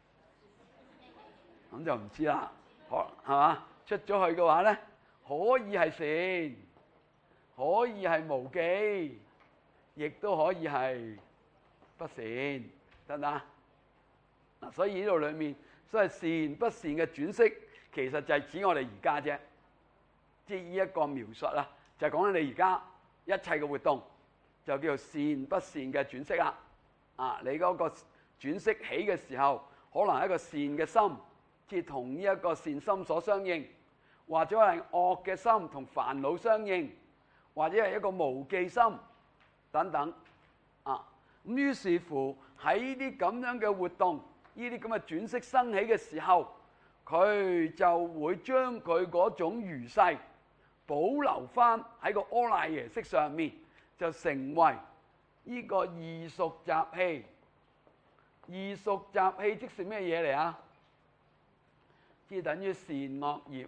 咁就唔知啦，係嘛？出咗去嘅話咧，可以係善，可以係無記，亦都可以係不善，得唔得啊？嗱，所以呢度裏面，所謂善不善嘅轉色，其實就係指我哋而家啫，即係呢一個描述啦。就係講緊你而家一切嘅活動，就叫做善不善嘅轉色啦。啊，你嗰個轉色起嘅時候，可能係一個善嘅心，即係同呢一個善心所相應；或者係惡嘅心同煩惱相應；或者係一個無記心等等。啊，咁於是乎喺呢啲咁樣嘅活動，呢啲咁嘅轉色生起嘅時候，佢就會將佢嗰種餘勢保留翻喺個阿賴耶識上面，就成為呢個異熟習氣。異熟習氣即是咩嘢嚟啊？即係等於善惡業，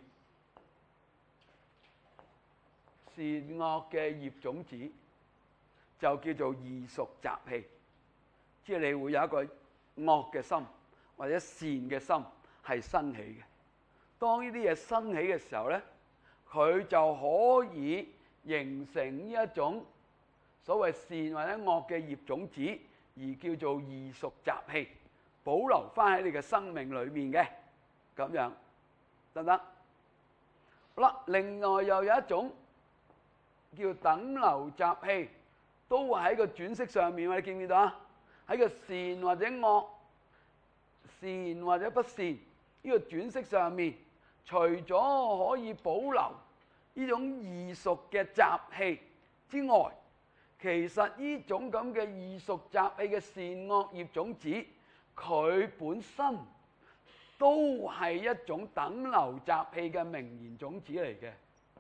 善惡嘅業種子就叫做異熟習氣。即係你會有一個惡嘅心或者善嘅心係生起嘅。當呢啲嘢生起嘅時候咧，佢就可以形成呢一種所謂善或者惡嘅業種子，而叫做異熟習氣，保留翻喺你嘅生命裏面嘅，咁樣得唔得？好啦，另外又有一種叫等流習氣，都係喺個轉色上面，你見唔見到啊？喺個善或者惡、善或者不善呢個轉色上面，除咗可以保留呢種異熟嘅習氣之外，其實呢種咁嘅異熟習氣嘅善惡業種子，佢本身都係一種等流習氣嘅名言種子嚟嘅，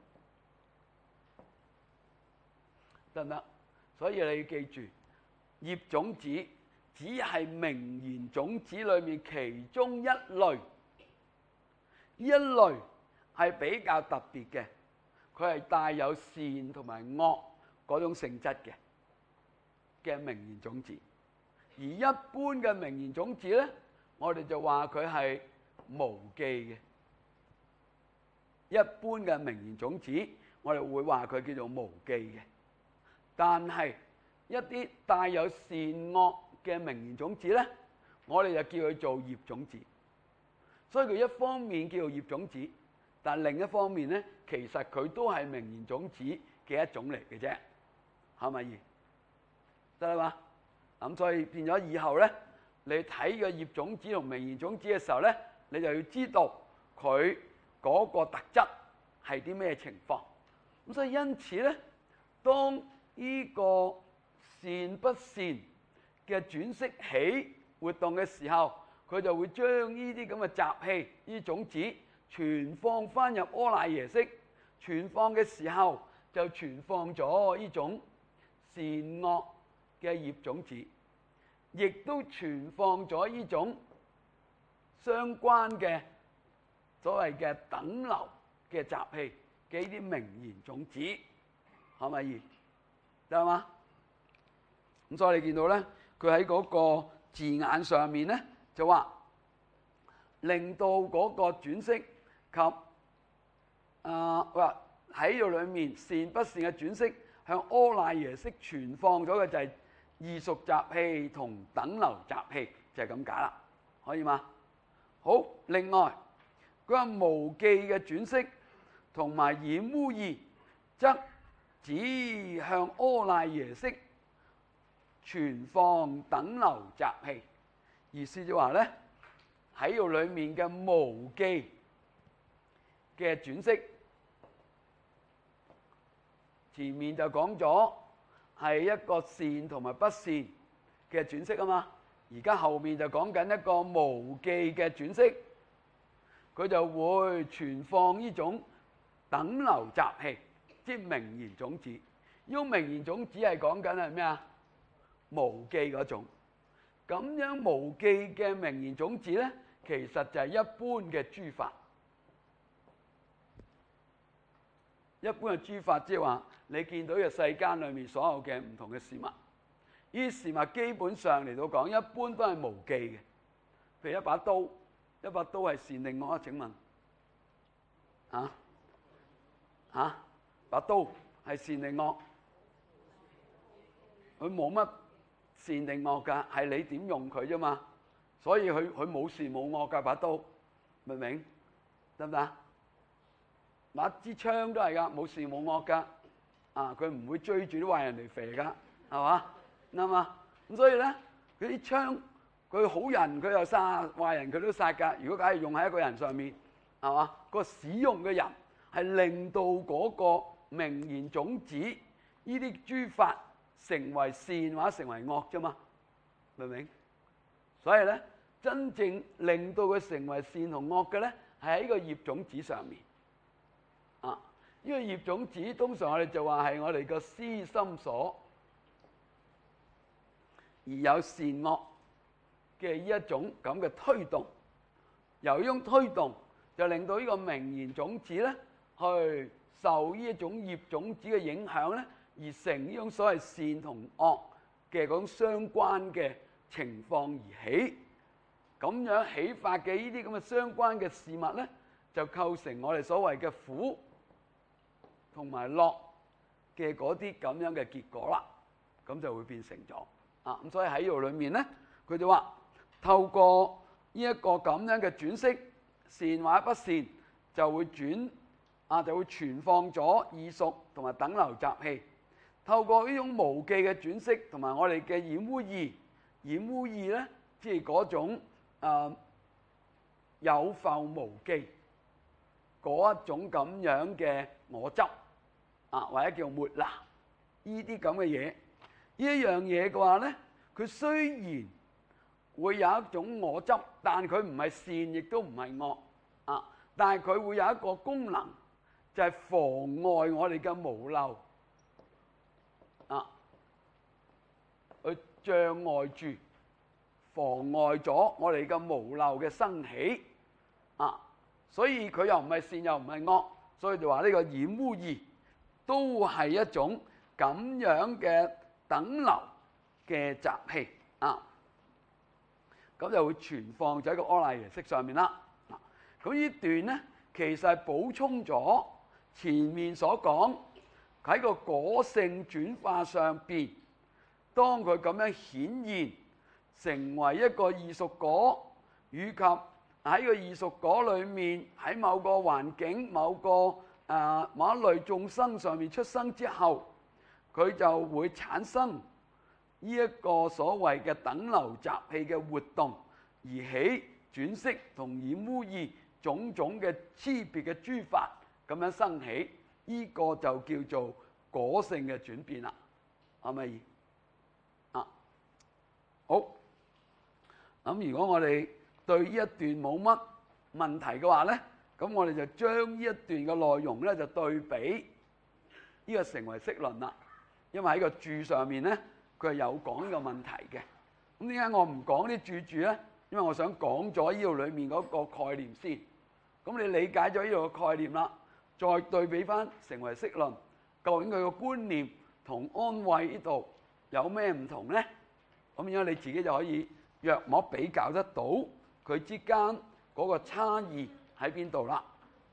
得唔得？所以你要記住，業種子只係名言種子裏面其中一類呢一類係比較特別嘅，佢係帶有善同埋惡嗰種性質嘅名言種子。而一般嘅名言種子咧，我哋就話佢係無記嘅。一般嘅名言種子，我哋會話佢叫做無記嘅。但係一啲帶有善惡嘅名言種子咧，我哋就叫佢做業種子。所以佢一方面叫做業種子，但另一方面咧，其實佢都係名言種子嘅一種嚟嘅啫，係咪？得啦嘛？咁所以變咗以後咧，你睇個業種子同名言種子嘅時候咧，你就要知道佢嗰個特質係啲咩情況。咁所以因此咧，當呢個善不善嘅轉色起活動嘅時候，佢就會將呢啲咁嘅習氣、呢啲種子存放翻入阿賴耶識。存放嘅時候就存放咗呢種善惡嘅業種子，亦都存放咗呢種相關嘅所謂嘅等流嘅習氣嘅呢啲名言種子，係咪？得嘛？咁所以你見到咧，佢喺嗰個字眼上面咧，就話令到嗰個轉色及話喺度裏面善不善嘅轉色向阿賴耶識存放咗嘅就係異熟習氣同等流習氣，就係咁解啦，可以嗎？好，另外佢話無記嘅轉色同埋染污意，則只向阿賴耶識存放等流習氣。意思就話咧，喺度裏面嘅無記嘅轉色，前面就講咗係一個善同埋不善嘅轉色啊嘛，而家後面就講緊一個無記嘅轉色，佢就會存放呢種等流習氣，即名言種子。呢種名言種子係講緊係咩啊？無記嗰種。咁樣無記嘅名言種子咧，其實就係一般嘅諸法。一般嘅諸法，即係話你見到嘅世間裏面所有嘅唔同嘅事物，呢啲事物基本上嚟到講，一般都係無記嘅。譬如一把刀，一把刀係善定惡啊？請問把刀係善定惡？佢冇乜善定惡㗎，係你點用佢啫嘛。所以佢冇善冇惡㗎，把刀，明唔明？得唔得？把支槍都係㗎，冇善冇惡㗎。佢唔會追住啲壞人嚟肥㗎，係嘛？啱嘛？咁所以咧，佢啲槍，佢好人佢又殺，壞人佢都殺㗎。如果假如用喺一個人上面，係嘛？個使用嘅人係令到嗰個名言種子呢啲諸法成為善或者成為惡啫嘛，明唔明？所以咧，真正令到佢成為善同惡嘅咧，係喺個業種子上面。呢個業種子通常我哋就話係我哋個思心所，而有善惡嘅呢一種咁嘅推動。由呢種推動就令到呢個名言種子咧，去受呢一種業種子嘅影響咧，而成呢種所謂善同惡嘅嗰種相關嘅情況而起。咁樣起發嘅呢啲咁嘅相關嘅事物咧，就構成我哋所謂嘅苦同埋樂嘅嗰啲咁樣嘅結果啦。咁就會變成咗咁所以喺呢度裏面咧，佢就話透過呢一個咁樣嘅轉色，善或者不善，就會就會存放咗異熟同埋等流習氣。透過呢種無記嘅轉色同埋我哋嘅染污意，染污意咧，即係嗰種有覆無記嗰一種咁樣嘅我執或者叫末那呢啲咁嘅嘢。呢一樣嘢嘅話咧，佢雖然會有一種我執，但佢唔係善，亦都唔係惡但係佢會有一個功能，就係妨礙我哋嘅無漏去障礙住、妨礙咗我哋嘅無漏嘅生起所以佢又唔係善又唔係惡，所以就話呢個染污義都係一種咁樣嘅等流嘅習氣啊。咁就會存放喺個阿賴耶識上面啦。咁呢段咧其實係補充咗前面所講喺個果性轉化上邊，當佢咁樣顯現成為一個異熟果，以及喺個異熟果裏面喺某個環境、某一類眾生上面出生之後，佢就會產生呢一個所謂嘅等流習氣嘅活動，而起轉識同染污義種種嘅差別嘅諸法咁樣生起，呢個就叫做果性嘅轉變啦，係咪？好。咁如果我哋對呢一段冇乜問題嘅話咧，咁我哋就將呢一段嘅內容咧就對比呢個成唯識論啦。因為喺個注上面咧，佢係有講呢個問題嘅。咁點解我唔講啲注咧？因為我想講咗呢度裡面嗰個概念先。咁你理解咗呢度嘅概念啦，再對比翻成唯識論，究竟佢個觀念同安慧呢度有咩唔同咧？咁樣你自己就可以約莫比較得到佢之間嗰個差異喺邊度啦。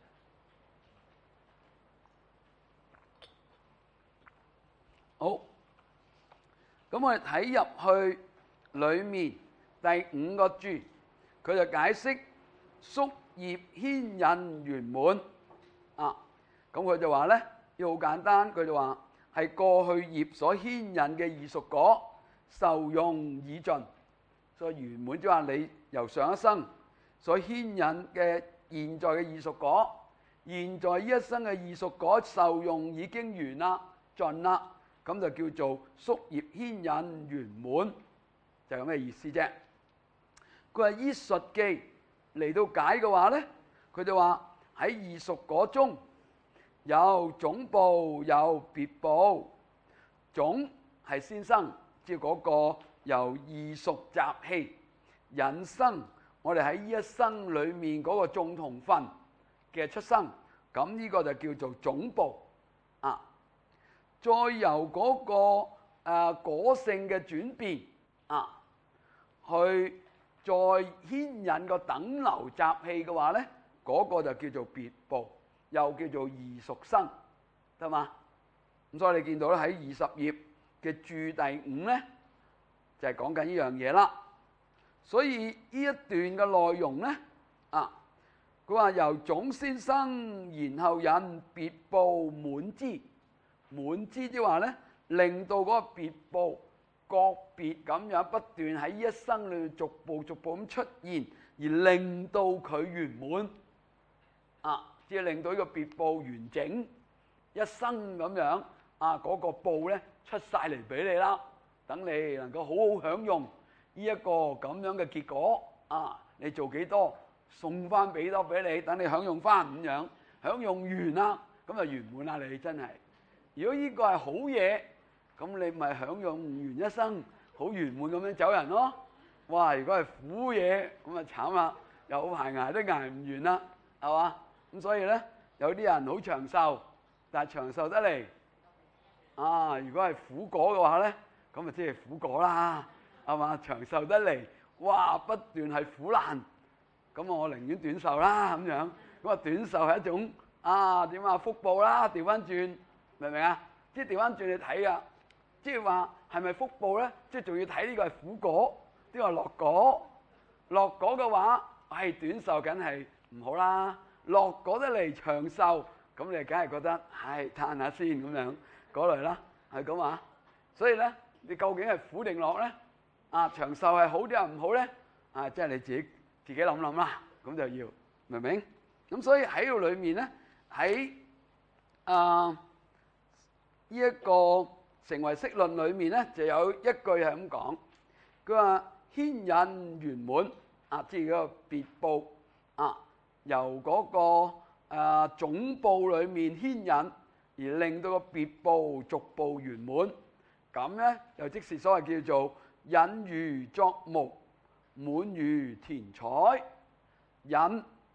好，咁我哋睇入去裡面第5個注，佢就解釋宿業牽引圓滿啊。咁佢就話咧，要好簡單，佢就話係過去業所牽引嘅異熟果受用已盡。所以圓滿即係話你由上一生所牽引嘅現在嘅異熟果，現在呢一生嘅異熟果受用已經完啦、盡啦，咁就叫做宿業牽引圓滿，就係咁嘅意思啫。佢話依述記嚟到解嘅話咧，佢就話喺異熟果中有總報有別報，總係先生，即係嗰個由異熟習氣引生我哋喺呢一生裏面嗰個眾同分嘅出生，咁呢個就叫做總報啊。再由嗰個果性嘅轉變啊，去再牽引個等流習氣嘅話咧，嗰個就叫做別報，又叫做異熟生，得嘛？咁所以你見到咧喺20頁嘅注第5咧，就係講緊呢樣嘢啦。所以呢一段嘅內容咧，佢話由總先生，然後引別報滿之，滿之即係話咧，令到嗰個別報個別咁樣不斷喺一生裏逐步咁出現，而令到佢圓滿即係令到呢個別報完整一生咁樣嗰個報咧出晒嚟俾你啦，等你能夠好好享用呢一個咁樣嘅結果你做幾多送翻幾多俾你，等你享用翻咁樣，享用完啦，咁就圓滿啦。你真係，如果呢個係好嘢，咁你咪享用完一生好圓滿咁樣走人咯。哇！如果係苦嘢，咁啊慘啦，有排捱都捱唔完啦，係嘛？咁所以咧，有啲人好長壽，但係長壽得嚟如果係苦果嘅話咧，咁啊即係苦果啦，係嘛？長壽得嚟，哇！不斷係苦難，咁我寧願短壽啦咁樣。咁啊短壽係一種點福報啦，調翻轉，明唔明啊？即係調翻轉你睇啊，即係話係咪福報咧？即係仲要睇呢個係苦果，呢個係樂果。樂果嘅話，短壽梗係唔好啦。樂果得嚟長壽，咁你梗係覺得嘆下先咁樣嗰類啦，係咁啊。所以咧，你究竟係苦定樂咧？長壽係好啲定唔好咧？即係你自己諗諗啦，咁就要明唔明？咁所以喺度裏面咧，喺呢一個成唯識論裏面咧，就有一句係咁講，佢話牽引圓滿即係嗰個別報由嗰個總報裏面牽引，而令到個別報逐步圓滿，咁咧又即是所謂叫做引如作木，滿如填彩。引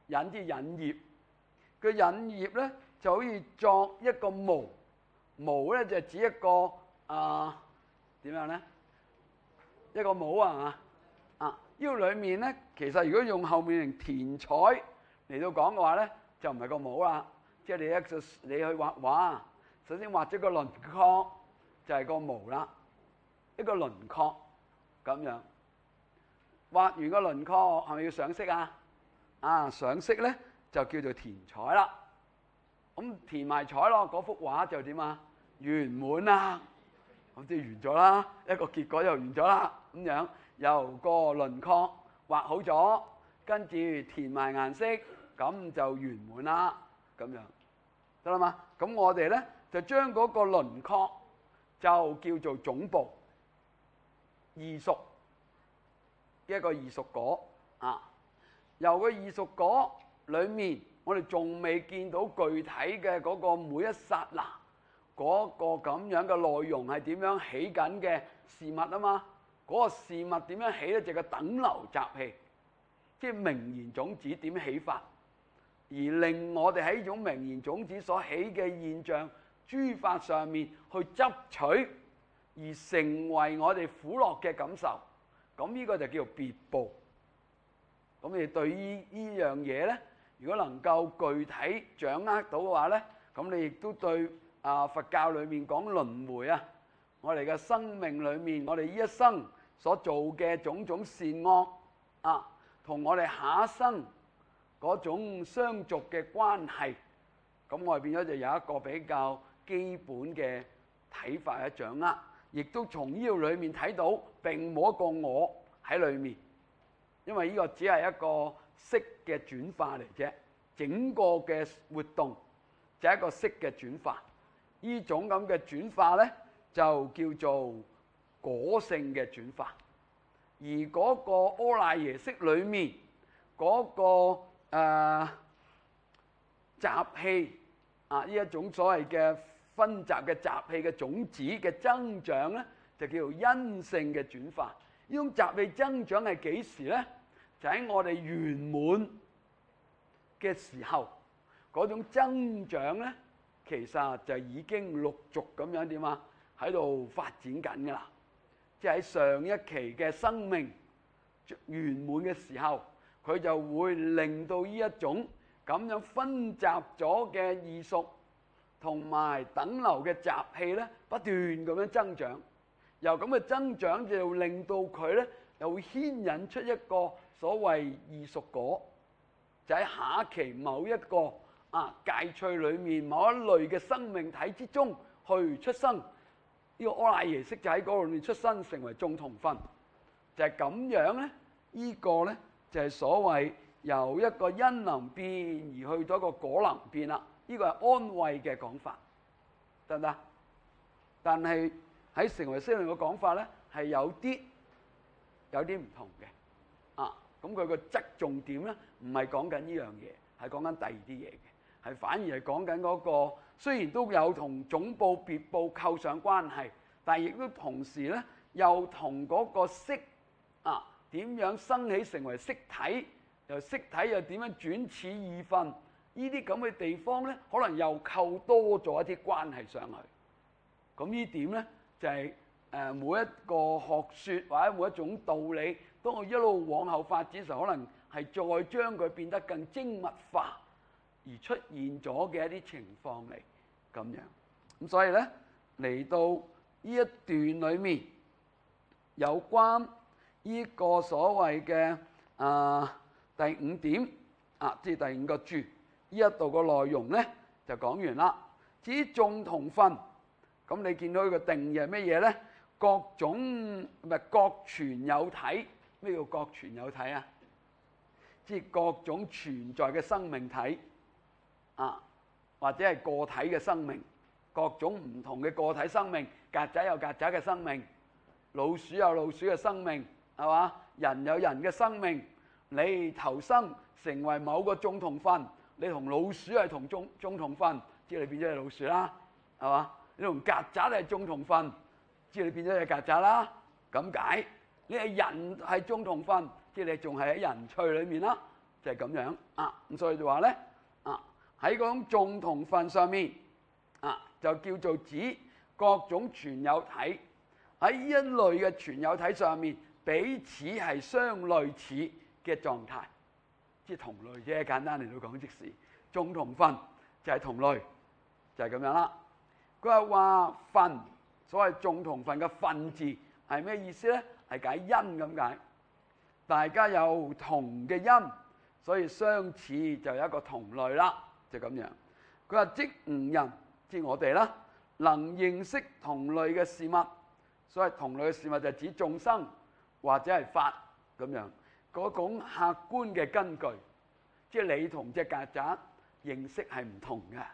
引之引葉。個引葉咧就可以作一個毛，毛咧就指一個點樣咧？一個帽啊嘛，呢個裏面咧，其實如果用後面填彩嚟到講嘅話咧，就唔係個帽啦。即係你去畫畫，首先畫咗個輪廓就係個毛啦，一個輪廓咁樣。畫完個輪廓係咪要上色啊？上色咧就叫做填彩啦。咁填埋彩咯，嗰幅畫就點啊？圓滿啦，咁即係完咗啦，一個結果就完咗啦。咁樣由個輪廓畫好咗，跟住填埋顏色，咁就圓滿啦。咁樣得啦嘛？咁我哋咧就將嗰個輪廓就叫做總部，異熟一個異熟果啊。由個異熟果裏面，我哋仲未見到具體嘅嗰個每一剎那嗰個咁樣嘅內容係點樣起緊嘅事物啊嘛。嗰個事物點樣起咧？就係個等流習氣，即係名言種子點起法，而令我哋喺呢種名言種子所起嘅現象諸法上面去執取，而成為我哋苦樂嘅感受。咁呢個就叫做別報。咁你對於呢樣嘢咧，如果能夠具體掌握到嘅話咧，咁你亦都對佛教裏面講輪迴啊，我哋嘅生命裏面，我哋呢一生所做嘅種種善惡同我哋下一生嗰種相續嘅關係，咁我哋變咗就有一個比較基本嘅睇法嘅掌握，亦都從呢度裏面睇到並冇一個我喺裏面，因為呢個只係一個色嘅轉化嚟啫，整個嘅活動就係一個色嘅轉化。呢種咁嘅轉化咧，就叫做果性嘅轉化。而嗰個阿賴耶識裏面嗰個習氣呢一種所謂嘅分集嘅習氣嘅種子嘅增長咧，就叫做因性嘅轉化。呢種習氣增長係幾時咧？就喺我哋圓滿嘅時候，嗰種增長咧，其實就已經陸續咁樣點啊，喺度發展緊㗎啦。即係喺上一期嘅生命圓滿嘅時候，佢就會令到呢一種咁樣分集咗嘅異熟同埋等流嘅習氣咧，不斷咁樣增長。由咁嘅增長就令到佢咧，又會牽引出一個所謂異熟果，就喺下一期某一個界趣裏面某一類嘅生命體之中去出生。呢個阿賴耶識就喺嗰度裏面出生，成為眾同分，就係咁樣咧。呢個咧就係所謂由一個因能變而去到一個果能變啦。呢個係安慰嘅講法，得唔得？但係喺成唯識論嘅講法咧，係有啲唔同嘅。咁佢個側重點咧，唔係講緊呢樣嘢，係講緊第二啲嘢嘅，係反而係講緊嗰個。雖然都有同總報別報構上關係，但係亦都同時咧，又同嗰個色點樣生起成為色體，由色體又點樣轉似二分，呢啲咁嘅地方咧，可能又扣多咗一啲關係上去。咁呢點咧就係每一個學説或者每一種道理，當我一路往後發展嘅時候，可能係再將佢變得更精密化，而出現咗嘅一啲情況嚟咁樣。咁所以咧，嚟到呢一段裏面有關呢個所謂嘅第五點即係第五個注，呢一度個內容咧就講完啦。至於眾同分，咁你見到呢個定義係乜嘢咧？各種各存有體。咩叫各存有體啊？即係各種存在嘅生命體或者係個體嘅生命，各種唔同嘅個體生命，曱甴有曱甴嘅生命，老鼠有老鼠嘅生命，係嘛？人有人嘅生命。你投生成為某個眾同分，你同老鼠係同眾同分，即係你變咗係老鼠啦，係嘛？你同曱甴係眾同分，即係你變咗係曱甴啦。咁解？你係人係眾同分，即係你仲係喺人趣裏面啦， 就係咁樣啊。咁所以就話咧啊，喺嗰種眾同分上面啊，就叫做指各種存有體喺呢一類嘅存有體上面彼此係相類似嘅狀態，即係同類啫。簡單嚟到講，即是眾同分就係同類，就係咁樣啦。佢話分，所謂眾同分嘅分字係咩意思咧？係解因咁解，大家有同嘅因，所以相似就有一個同類啦，就咁樣。佢話即吾人，即我哋啦，能認識同類嘅事物，所謂同類嘅事物就係指眾生或者係法咁樣嗰種客觀嘅根據，即係你同隻曱甴認識係唔同嘅，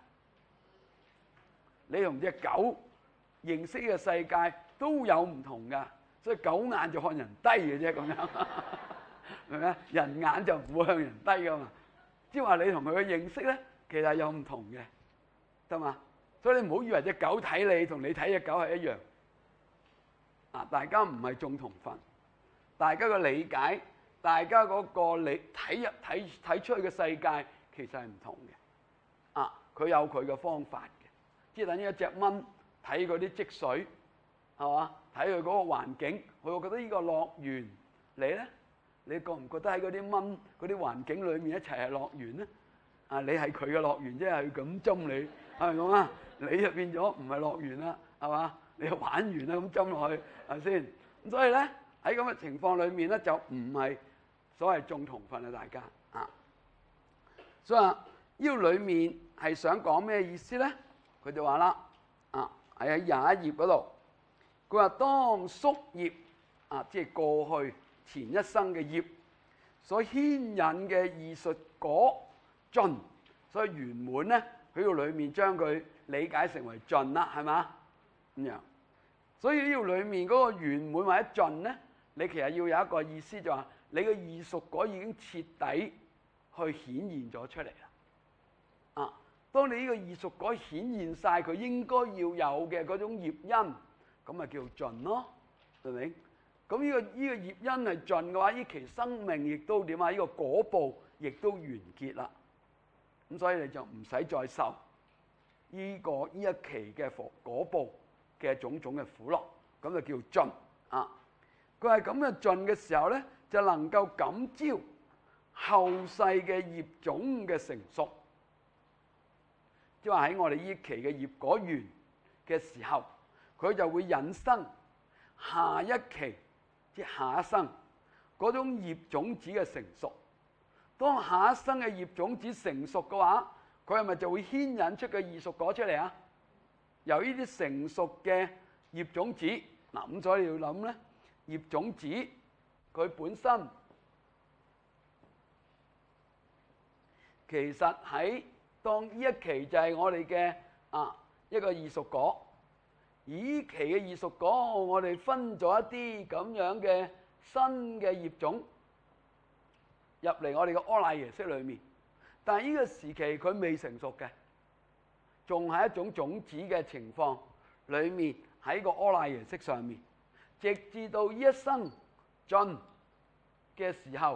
你同隻狗認識嘅世界都有唔同㗎，所以狗眼就看人低嘅啫，咁樣明唔明？人眼就唔會向人低㗎嘛，即係話你同佢嘅認識咧，其實有唔同嘅，得嘛？所以你唔好以為隻狗睇你同你睇隻狗係一樣，啊！大家唔係眾同分，大家嘅理解，大家嗰個你睇出去嘅世界其實係唔同嘅，啊！佢有佢嘅方法嘅，即係等於一隻蚊睇嗰啲積水，係嘛？睇佢嗰個環境，佢會覺得呢個樂園，你咧，你覺唔覺得喺嗰啲蚊嗰啲環境裏面一齊係樂園咧？啊！你係佢嘅樂園，即係咁針你，係咪咁啊？你就變咗唔係樂園啦，係嘛？你玩完啦，咁針落去係咪先？咁所以咧喺咁嘅情況裏面咧，就唔係所謂眾同分啊，大家啊。所以話呢個裏面係想講咩意思咧？佢就話啦，啊係喺廿一頁嗰度，佢話當宿業啊，即係過去前一生嘅業所牽引嘅異熟果盡，所以圓滿咧喺個裏面將佢理解成為盡啦，係嘛咁樣？所以呢個裏面嗰個圓滿或者盡咧，你其實要有一個意思，就話你嘅異熟果已經徹底去顯現咗出嚟啦。啊，當你呢個異熟果顯現晒佢應該要有嘅嗰種業因，咁咪叫盡咯，明唔明？咁呢個業因係盡嘅話，呢期生命亦都點啊？呢個果報亦都完結啦。咁所以你就唔使再受呢一期嘅果報嘅種種嘅苦樂，咁就叫盡啊！佢係咁嘅盡嘅時候咧，就能夠感召後世嘅業種嘅成熟，即係話喺我哋呢期嘅業果完嘅時候，佢就會引生下一期，即係下一生嗰種業種子嘅成熟。當下一生嘅業種子成熟嘅話，佢係咪就會牽引出個異熟果出嚟啊？由呢啲成熟嘅業種子，嗱咁所以要諗咧，業種子佢本身其實喺當呢一期就係我哋嘅一個異熟果，而呢期嘅異熟果我哋分咗一啲咁樣嘅新嘅業種入嚟我哋嘅阿賴耶識裏面，但係呢個時期佢未成熟嘅，仲係一種種子嘅情況裏面喺個阿賴耶識上面，直至到呢一生盡嘅時候，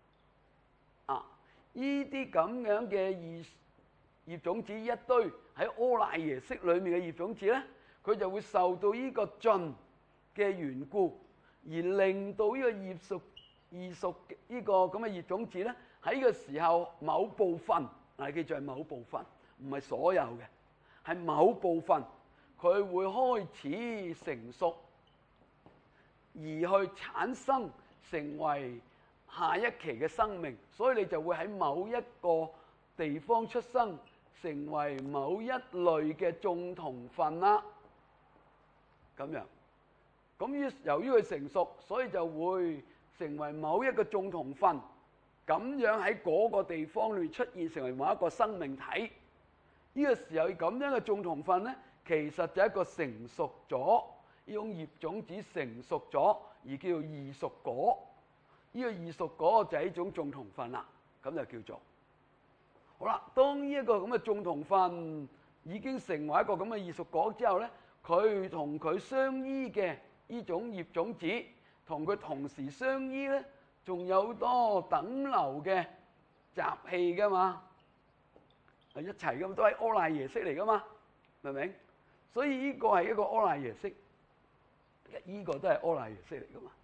呢啲咁樣嘅業種子一堆喺阿賴耶識裏面嘅業種子咧，佢就會受到呢個盡嘅緣故，而令到呢個異熟呢個咁嘅業種子咧，喺呢個時候某部分，嗱記住係某部分，唔係所有嘅，係某部分，佢會開始成熟，而去產生成為下一期嘅生命，所以你就會喺某一個地方出生，成為某一類嘅眾同分啦。咁樣，咁由於佢成熟，所以就會成為某一個眾同分，咁樣喺嗰個地方裏出現，成為某一個生命體。呢個時候咁樣嘅眾同分咧，其實就係一個成熟咗，呢種業種子成熟咗，而叫做異熟果。呢個異熟果就係一種眾同分啦，咁就叫做好啦。當呢一個咁嘅眾同分已經成為一個咁嘅異熟果之後咧，佢同佢相依嘅呢種業種子，同佢同時相依咧，仲有好多等流嘅集氣噶嘛，係一齊咁，都係柯賴耶識嚟噶嘛，明唔明？所以呢個係一個柯賴耶識，呢個都係柯賴耶識嚟噶嘛。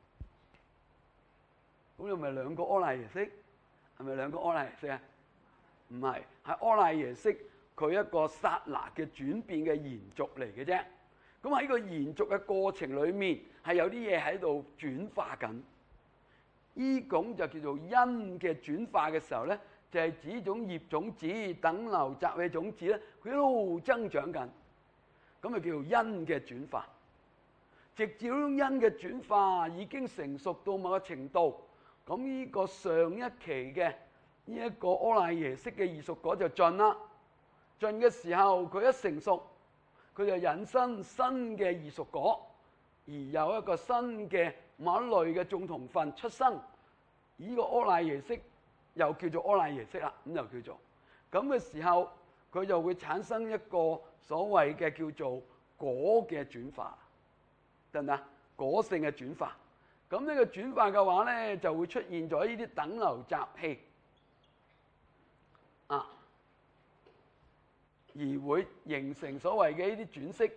咁你咪兩個柯賴耶識，係咪兩個柯賴耶識啊？唔係，係柯賴耶識佢一個剎那嘅轉變嘅延續嚟嘅啫。咁喺個延續嘅過程裏面，係有啲嘢喺度轉化緊。呢種就叫做因嘅轉化嘅時候咧，就係指種業種子、等流習氣種子咧，佢一路增長緊，咁就叫做因嘅轉化。直至呢種因嘅轉化已經成熟到某個程度，咁呢個上一期嘅呢一個柯賴耶識嘅異熟果就盡啦。盡嘅時候，佢一成熟，佢就引申新嘅異熟果，而有一個新嘅某一類嘅眾同分出生。呢個柯賴耶識又叫做柯賴耶識啦，咁就叫做咁嘅時候，佢就會產生一個所謂嘅叫做果嘅轉化，得唔得？果性嘅轉化。咁呢個轉化嘅話咧，就會出現咗呢啲等流習氣啊，而會形成所謂嘅呢啲轉識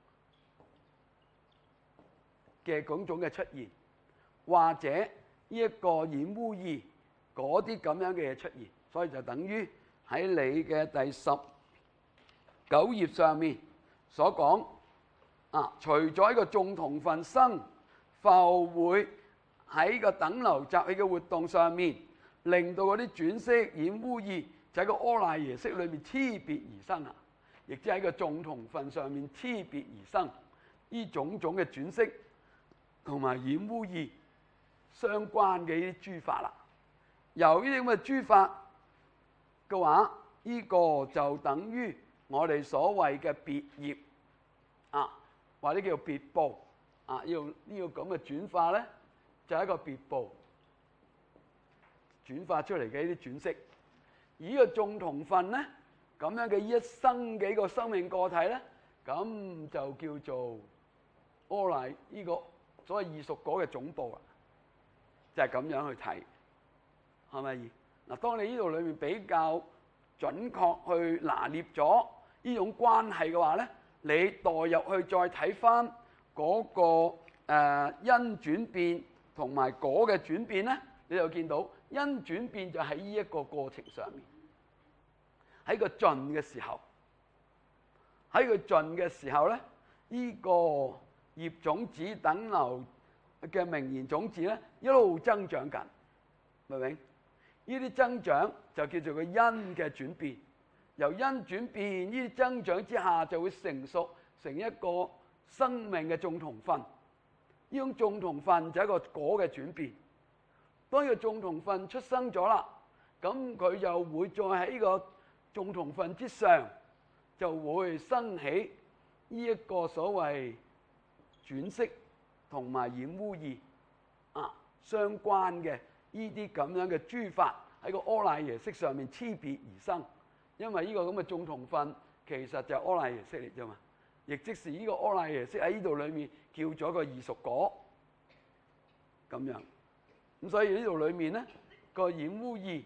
嘅種種嘅出現，或者呢一個染污意嗰啲咁樣嘅嘢出現，所以就等於喺你嘅第19頁上面所講啊，除咗一個眾同分生，復會喺個等流習氣嘅活動上面，令到嗰啲轉識染污意就喺個柯賴耶識裏面差別而生啊，亦即係喺個眾同分上面差別而生呢種種嘅轉識同埋染污意相關嘅呢啲諸法啦。由呢啲咁嘅諸法嘅話，呢個就等於我哋所謂嘅別業啊，或者叫做別報啊。呢個咁嘅轉化咧，就係一個別報轉化出嚟嘅呢啲轉識。而呢個眾同分咧，咁樣嘅一生幾個生命個體咧，咁就叫做柯賴呢個所謂異熟果嘅總報啦，就係咁樣去睇，係咪？嗱，當你呢度裏面比較準確去拿捏咗呢種關係嘅話咧，你代入去再睇翻嗰個因轉變同埋果嘅轉變咧，你就見到因轉變就喺呢一個過程上面，喺個盡嘅時候，喺佢盡嘅時候咧，呢個業種子等流嘅名言種子咧，一路增長緊，明唔明？呢啲增長就叫做個因嘅轉變，由因轉變呢啲增長之下，就會成熟成一個生命嘅眾同分。呢種眾同分就係一個果嘅轉變。當呢個眾同分出生咗啦，咁佢又會再喺呢個眾同分之上，就會生起呢一個所謂轉識同埋染污意啊相關嘅呢啲咁樣嘅諸法喺個柯賴耶識上面差別而生。因為呢個咁嘅眾同分其實就係柯賴耶識嚟啫嘛，亦即是呢個柯賴耶識喺呢度裏面叫咗個異熟果咁樣。咁所以呢度裏面咧，個染污意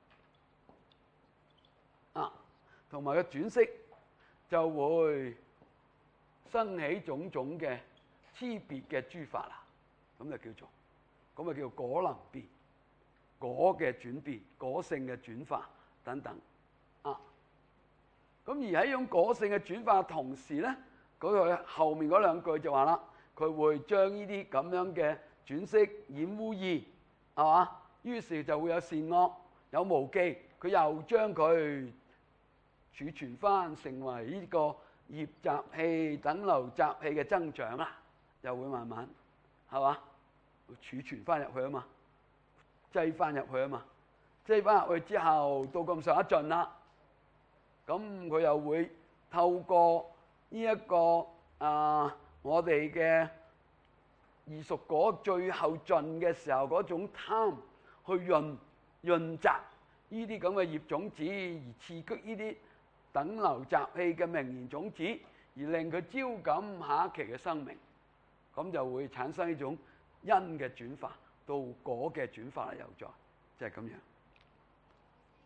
啊同埋個轉識就會生起種種嘅差別嘅諸法啦，咁就叫做果能變、果嘅轉變、果性嘅轉化等等啊。咁而喺呢種果性嘅轉化同時咧，嗰個後面嗰兩句就話啦，佢會將呢啲咁樣嘅轉識染污意係嘛，於是就會有善惡、有無記，佢又將佢儲存翻成為呢個業習氣、等流習氣嘅增長啦，又會慢慢係嘛儲存翻入去啊嘛，擠翻入去啊嘛，擠翻入去之後到咁上下盡啦，咁佢又會透過呢一個我哋嘅異熟果最後盡嘅時候嗰種貪去潤澤呢啲咁嘅業種子，而刺激呢啲等流習氣嘅名言種子，而令佢招感下一期嘅生命，咁就會產生呢種因嘅轉化到果嘅轉化啦，又再就係咁樣。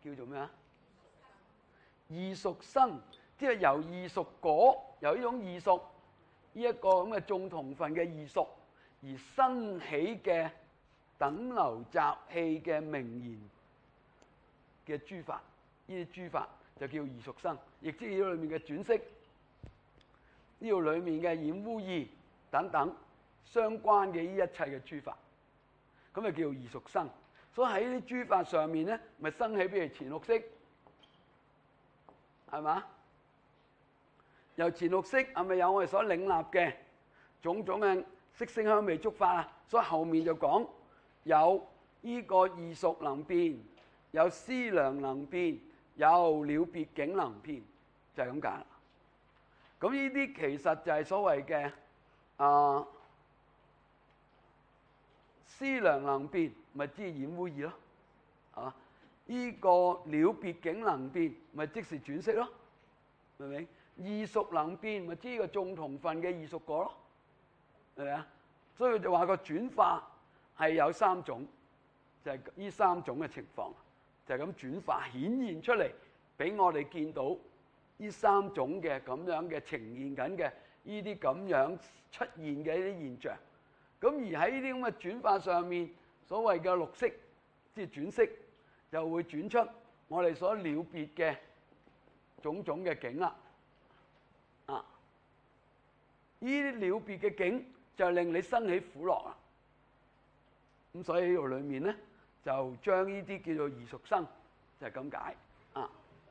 叫做咩啊？異熟生，即係由異熟果，由呢種異熟呢一個咁嘅種同分嘅異熟而生起嘅等流習氣嘅名言嘅諸法，呢啲諸法就叫異熟生，亦即係呢裏面嘅轉識，呢度裏面嘅染污意等等相關嘅呢一切嘅諸法，咁就叫異熟生。所以喺呢啲諸法上面咧，咪生起譬如前六識，係嘛？由前六識係咪有我哋所領納嘅種種嘅色聲香味觸法啊？所以後面就講有呢個異熟能變，有思量能變，有了別境能變，就係咁解啦。咁呢啲其實就係所謂嘅思量能變，咪即係染污意咯，啊！呢個了別境能變，咪即是轉識咯，明唔明？異熟能變，咪知個種同分嘅異熟果咯，係咪啊？所以佢就話個轉化係有三種，就係呢三種嘅情況，就係咁轉化顯現出嚟，俾我哋見到呢三種嘅咁樣嘅呈現緊嘅呢啲咁樣出現嘅一啲現象。咁而喺呢啲咁嘅轉化上面，所謂嘅六識，即係轉識，就會轉出我哋所了別嘅種種嘅境啦。啊！呢啲了別嘅境就令你生起苦樂啦。咁所以呢度裏面咧，就將呢啲叫做異熟生，就係咁解啊。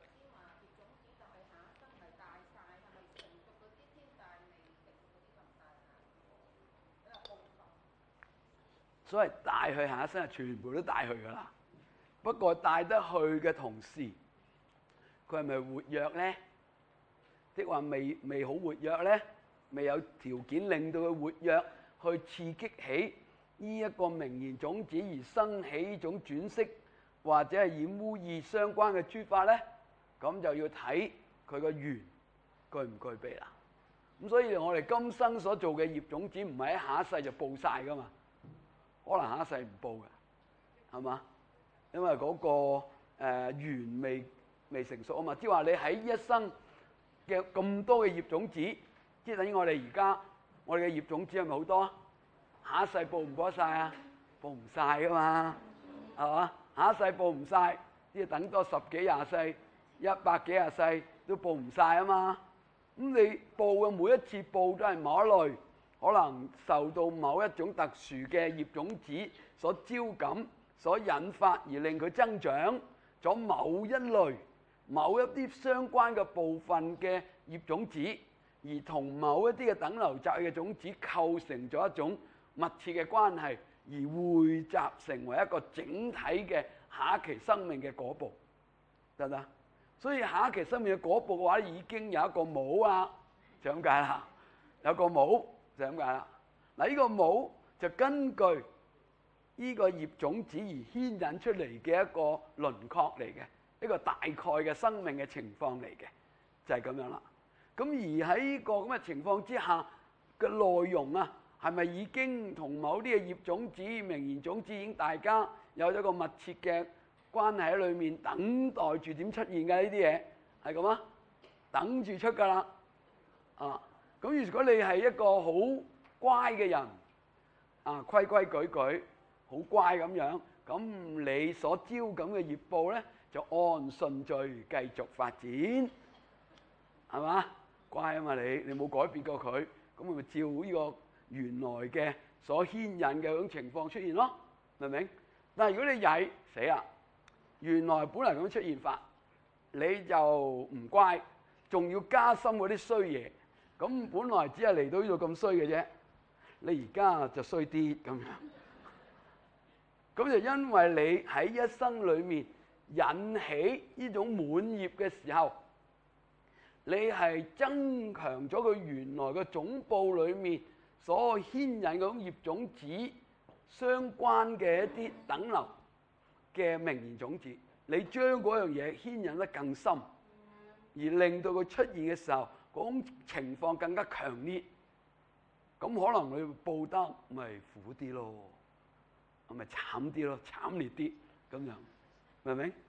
所謂帶去下一生係全部都帶去㗎啦。不過帶得去嘅同時，佢係咪活躍咧？即係話未好活躍咧？未有條件令到佢活躍，去刺激起呢一個名言種子而生起呢種轉識或者係染污意相關嘅諸法咧？咁就要睇佢個緣具唔具備啦。咁所以我哋今生所做嘅業種子唔係喺下一世就報晒㗎嘛。可能下一世唔報嘅，係嘛？因為嗰個緣未成熟啊嘛。即係話你喺一生嘅咁多嘅業種子，即係等於我哋而家我哋嘅業種子係咪好多？下一世報唔報得晒啊？報唔晒㗎嘛，係嘛？下一世報唔晒，即係等多10幾20世、100幾廿世都報唔晒啊嘛。咁你報嘅每一次報都係某一類。可能受到某一種特殊嘅業種子所招感、所引發，而令佢增長咗某一類、某一啲相關嘅部分嘅業種子，而同某一啲嘅等流習氣嘅種子構成咗一種密切嘅關係，而匯集成為一個整體嘅下一期生命嘅果報，得唔得？所以下一期生命嘅果報嘅話，已經有一個母啊，就咁解啦，有個母。就咁解啦。嗱，呢個母就根據呢個業種子而牽引出嚟嘅一個輪廓嚟嘅，一個大概嘅生命嘅情況嚟嘅，就係咁樣啦。咁而喺呢個咁嘅情況之下嘅內容啊，係咪已經同某啲嘅業種子、名言種子已經大家有咗個密切嘅關係喺裏面，等待住點出現嘅呢啲嘢係咁啊？等住出㗎啦，啊！咁如果你係一個好乖嘅人，啊，規規矩矩，好乖咁樣，咁你所招咁嘅業報咧，就按順序繼續發展，係嘛？乖啊嘛，你冇改變過佢，咁咪照呢個原來嘅所牽引嘅嗰種情況出現咯，明唔明？但係如果你曳死啦，原來本來咁出現法，你就唔乖，仲要加深嗰啲衰嘢。咁本來只係嚟到呢度咁衰嘅啫，你而家就衰啲咁樣。咁就因為你喺一生裏面引起呢種滿業嘅時候，你係增強咗佢原來嘅總報裏面所牽引嗰種業種子相關嘅一啲等流嘅名言種子，你將嗰樣嘢牽引得更深，而令到佢出現嘅時候，嗰種情況更加強烈，咁可能你報得咪苦啲咯，咪慘啲咯，慘烈啲咁樣，明唔明？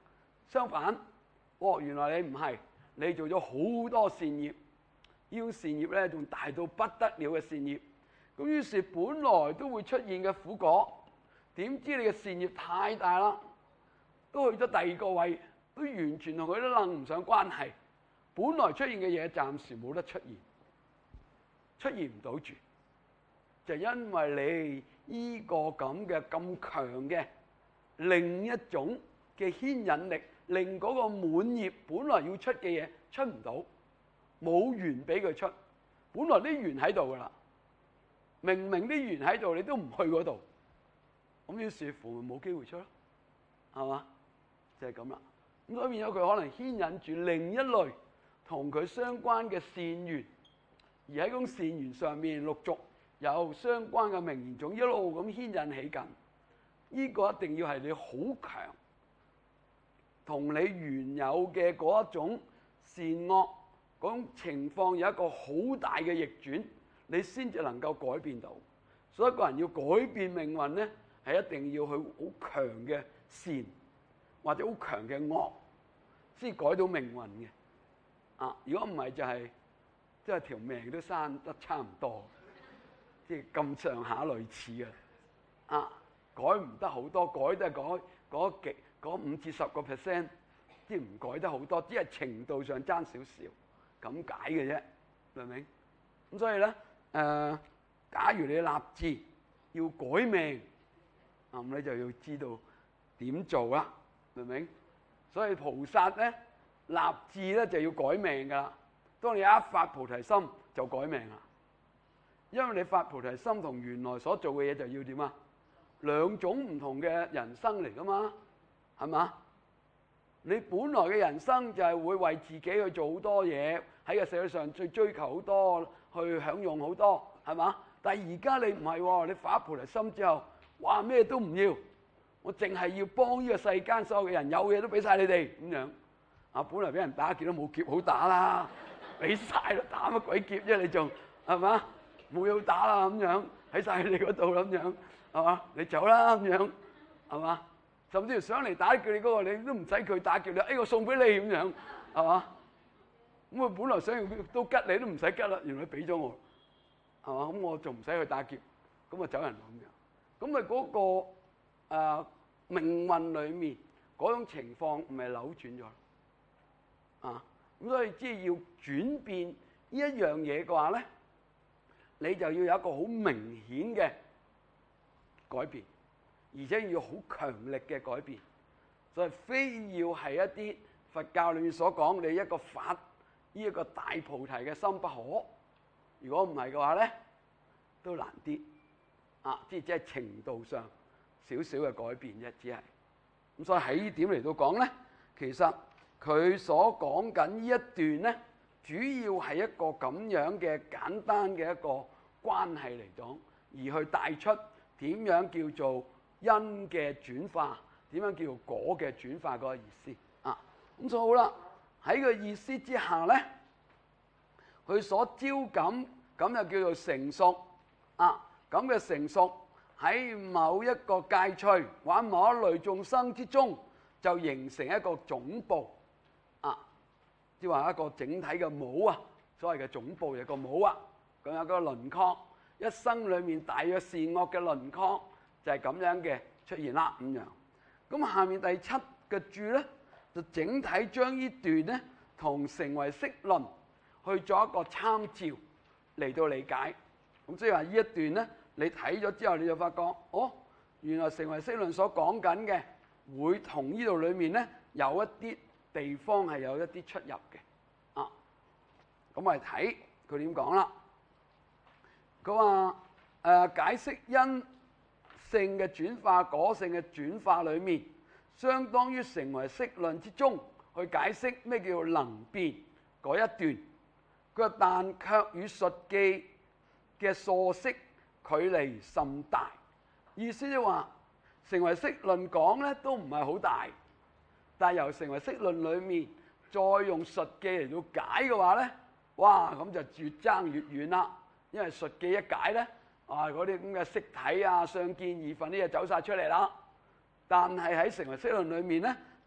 相反，原來你唔係，你做咗好多善業，呢種善業咧仲大到不得了嘅善業。咁於是本來都會出現嘅苦果，點知你嘅善業太大啦，都去咗第二個位，都完全同佢都諗唔上關係。本來出現嘅嘢暫時冇得出現，出現唔到住，就因為你呢個咁強嘅另一種嘅牽引力，令嗰個滿業本來要出嘅嘢出唔到，冇緣俾佢出。本來啲緣喺度噶啦，明明啲緣喺度，你都唔去嗰度，咁於是乎咪冇機會出咯，係嘛？就係咁啦。咁所以變咗佢可能牽引住另一類同佢相關嘅善緣，而喺嗰種善緣上面陸續有相關嘅名言種一路咁牽引起緊。呢個一定要係你好強，同你原有嘅嗰一種善惡嗰種情況有一個好大嘅逆轉，你先至能夠改變到。所以一個人要改變命運咧，係一定要去好強嘅善或者好強嘅惡，先改到命運嘅。如果唔係就係即係條命都生得差唔多，即係咁上下類似嘅。改唔得好多，改都係嗰5至10%，即係唔改得好多，只係程度上爭少少咁解嘅啫，明唔明？咁所以咧，假如你立志要改命，咁你就要知道點做啦，明唔明？所以菩薩咧立志咧就要改命噶啦。當你一發菩提心就改命啦，因為你發菩提心同原來所做嘅嘢就要點啊？兩種唔同嘅人生嚟噶嘛，係嘛？你本來嘅人生就係會為自己去做好多嘢，喺個社會上追求好多，去享用好多，係嘛？但係而家你唔係喎，你發菩提心之後，哇咩都唔要，我淨係要幫呢個世間所有嘅人，有嘢都俾晒你哋咁樣。本來俾人打劫都冇劫好打啦，俾晒啦，打乜鬼劫啫？你仲係嘛？冇嘢好打啦咁樣，喺晒你嗰度咁樣。係嘛？你走啦咁樣，係嘛？甚至乎上嚟打劫你嗰個，你都唔使佢打劫你，我送俾你咁樣，係嘛？咁佢本來想要都吉你，都唔使吉啦，原來俾咗我，係嘛？咁我仲唔使去打劫，咁啊走人咁樣。咁咪嗰個命運裡面嗰種情況唔係扭轉咗，咁所以即係要轉變呢一樣嘢嘅話咧，你就要有一個好明顯嘅改變，而且要好強力嘅改變，所以非要係一啲佛教裏面所講你一個發呢一個大菩提嘅心不可。如果唔係嘅話咧，都難啲。即係程度上少少嘅改變啫，只係咁。所以喺呢點嚟到講咧，其實佢所講緊呢一段咧，主要係一個咁樣嘅簡單嘅一個關係嚟講，而去帶出點樣叫做因嘅轉化，點樣叫做果嘅轉化嗰個意思。咁所以好啦，喺個意思之下咧，佢所招感咁就叫做成熟。咁嘅成熟喺某一個界趣或者某一類眾生之中，就形成一個總部。即係話一個整體嘅帽啊，所謂嘅總部有個帽啊，咁有個輪廓，一生裡面大約善惡嘅輪廓就係咁樣嘅出現啦咁樣。咁下面第7個注咧，就整體將呢段咧同成唯識論去做一個參照嚟到理解。咁即係話呢一段咧，你睇咗之後你就發覺，原來成唯識論所講緊嘅會同呢度裡面咧有一啲地方係有一啲出入嘅。咁我哋睇佢點講啦。佢話解釋因性嘅轉化、果性嘅轉化裏面，相當於成唯識論之中去解釋咩叫能變嗰一段。佢話但卻與術記嘅疏釋距離甚大，意思就話成唯識論講咧都唔係好大，但係由成唯識論裏面再用術記嚟到解嘅話咧，哇咁就越爭越遠啦。因為術記一解咧，嗰啲咁嘅色體啊、相見二分啲嘢走晒出嚟啦。但係喺成唯識論裏面咧，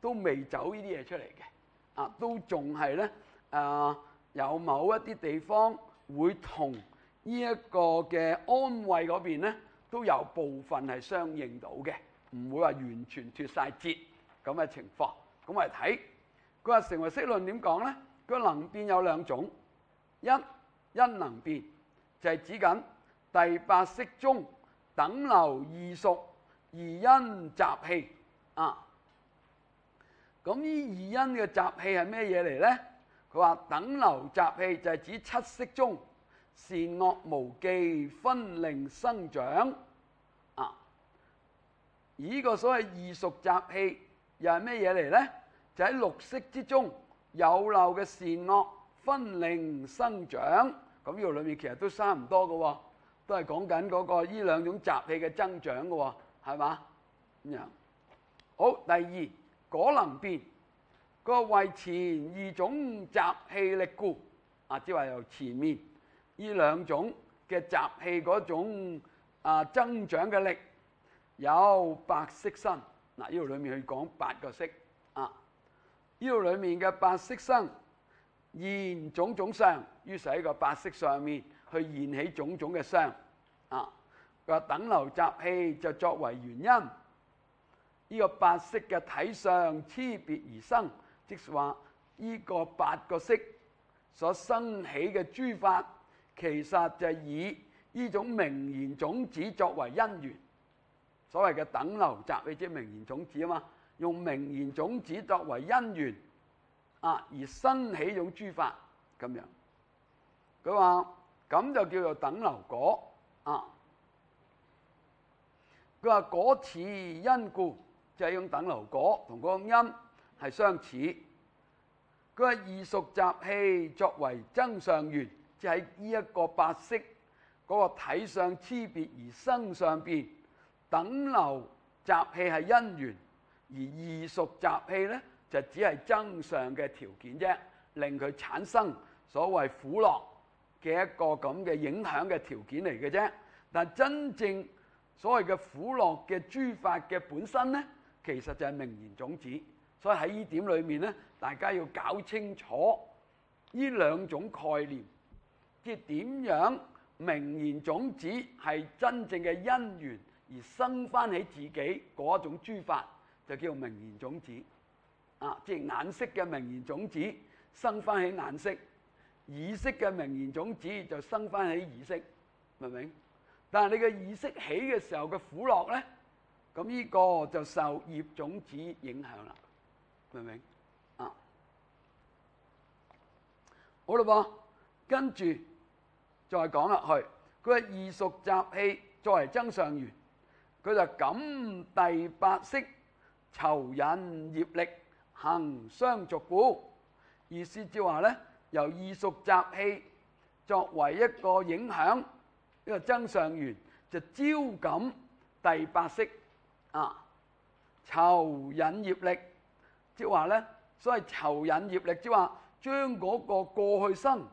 都未走呢啲嘢出嚟嘅，都仲係咧有某一啲地方會同呢一個嘅安慰嗰邊咧都有部分係相應到嘅，唔會話完全脫晒節咁嘅情況。咁我哋睇佢話成唯識論點講咧？佢能變有兩種，一因能變就係指緊第八識中等流異熟而因習氣啊。咁呢二因嘅習氣係咩嘢嚟咧？佢話等流習氣就係指七識中善惡無記分令生長啊。而呢個所謂異熟習氣又係咩嘢嚟咧？就喺六識之中有漏嘅善惡分令生長。咁呢度裏面其實都差唔多嘅喎，都係講緊嗰個呢兩種習氣嘅增長嘅喎，係嘛？咁樣好。第二果能變，個為前二種習氣力故即係話由前面呢兩種嘅習氣嗰種增長嘅力有八識生。嗱，呢度裏面去講八個識呢度裏面嘅八識生現種種相，於是喺個八識上面去現起種種嘅相佢話等流習氣就作為原因，呢個八識嘅體相差別而生，即係話呢個八個識所生起嘅諸法，其實就係以呢種名言種子作為因緣。所謂嘅等流習氣即係名言種子啊嘛，用名言種子作為因緣而生起種諸法咁樣。佢話咁就叫做等流果佢話果似因故，就係用等流果同嗰個因係相似。佢話異熟習氣作為增上緣，即係喺呢一個八識嗰個體相差別而生上邊，等流習氣係因緣，而異熟習氣咧就只係增上嘅條件啫，令佢產生所謂苦樂嘅一個咁嘅影響嘅條件嚟嘅啫。但真正所謂嘅苦樂嘅諸法嘅本身咧，其實就係名言種子。所以喺呢點裏面咧，大家要搞清楚呢兩種概念，即係點樣名言種子係真正嘅因緣而生翻起自己嗰種諸法，就叫做名言種子即係眼識嘅名言種子生翻起眼識，耳識嘅名言種子就生翻起耳識，明唔明？但係你嘅耳識起嘅時候嘅苦樂咧，咁呢個就受業種子影響啦，明唔明？好啦噃，跟住再講落去，佢係異熟習氣作為增上緣，佢就感第八識酬引業力行相續故。意思即係話咧，由異熟習氣作為一個影響，一個增上緣，就招感第八識酬引業力，即係話咧，所謂酬引業力，即係話將嗰個過去生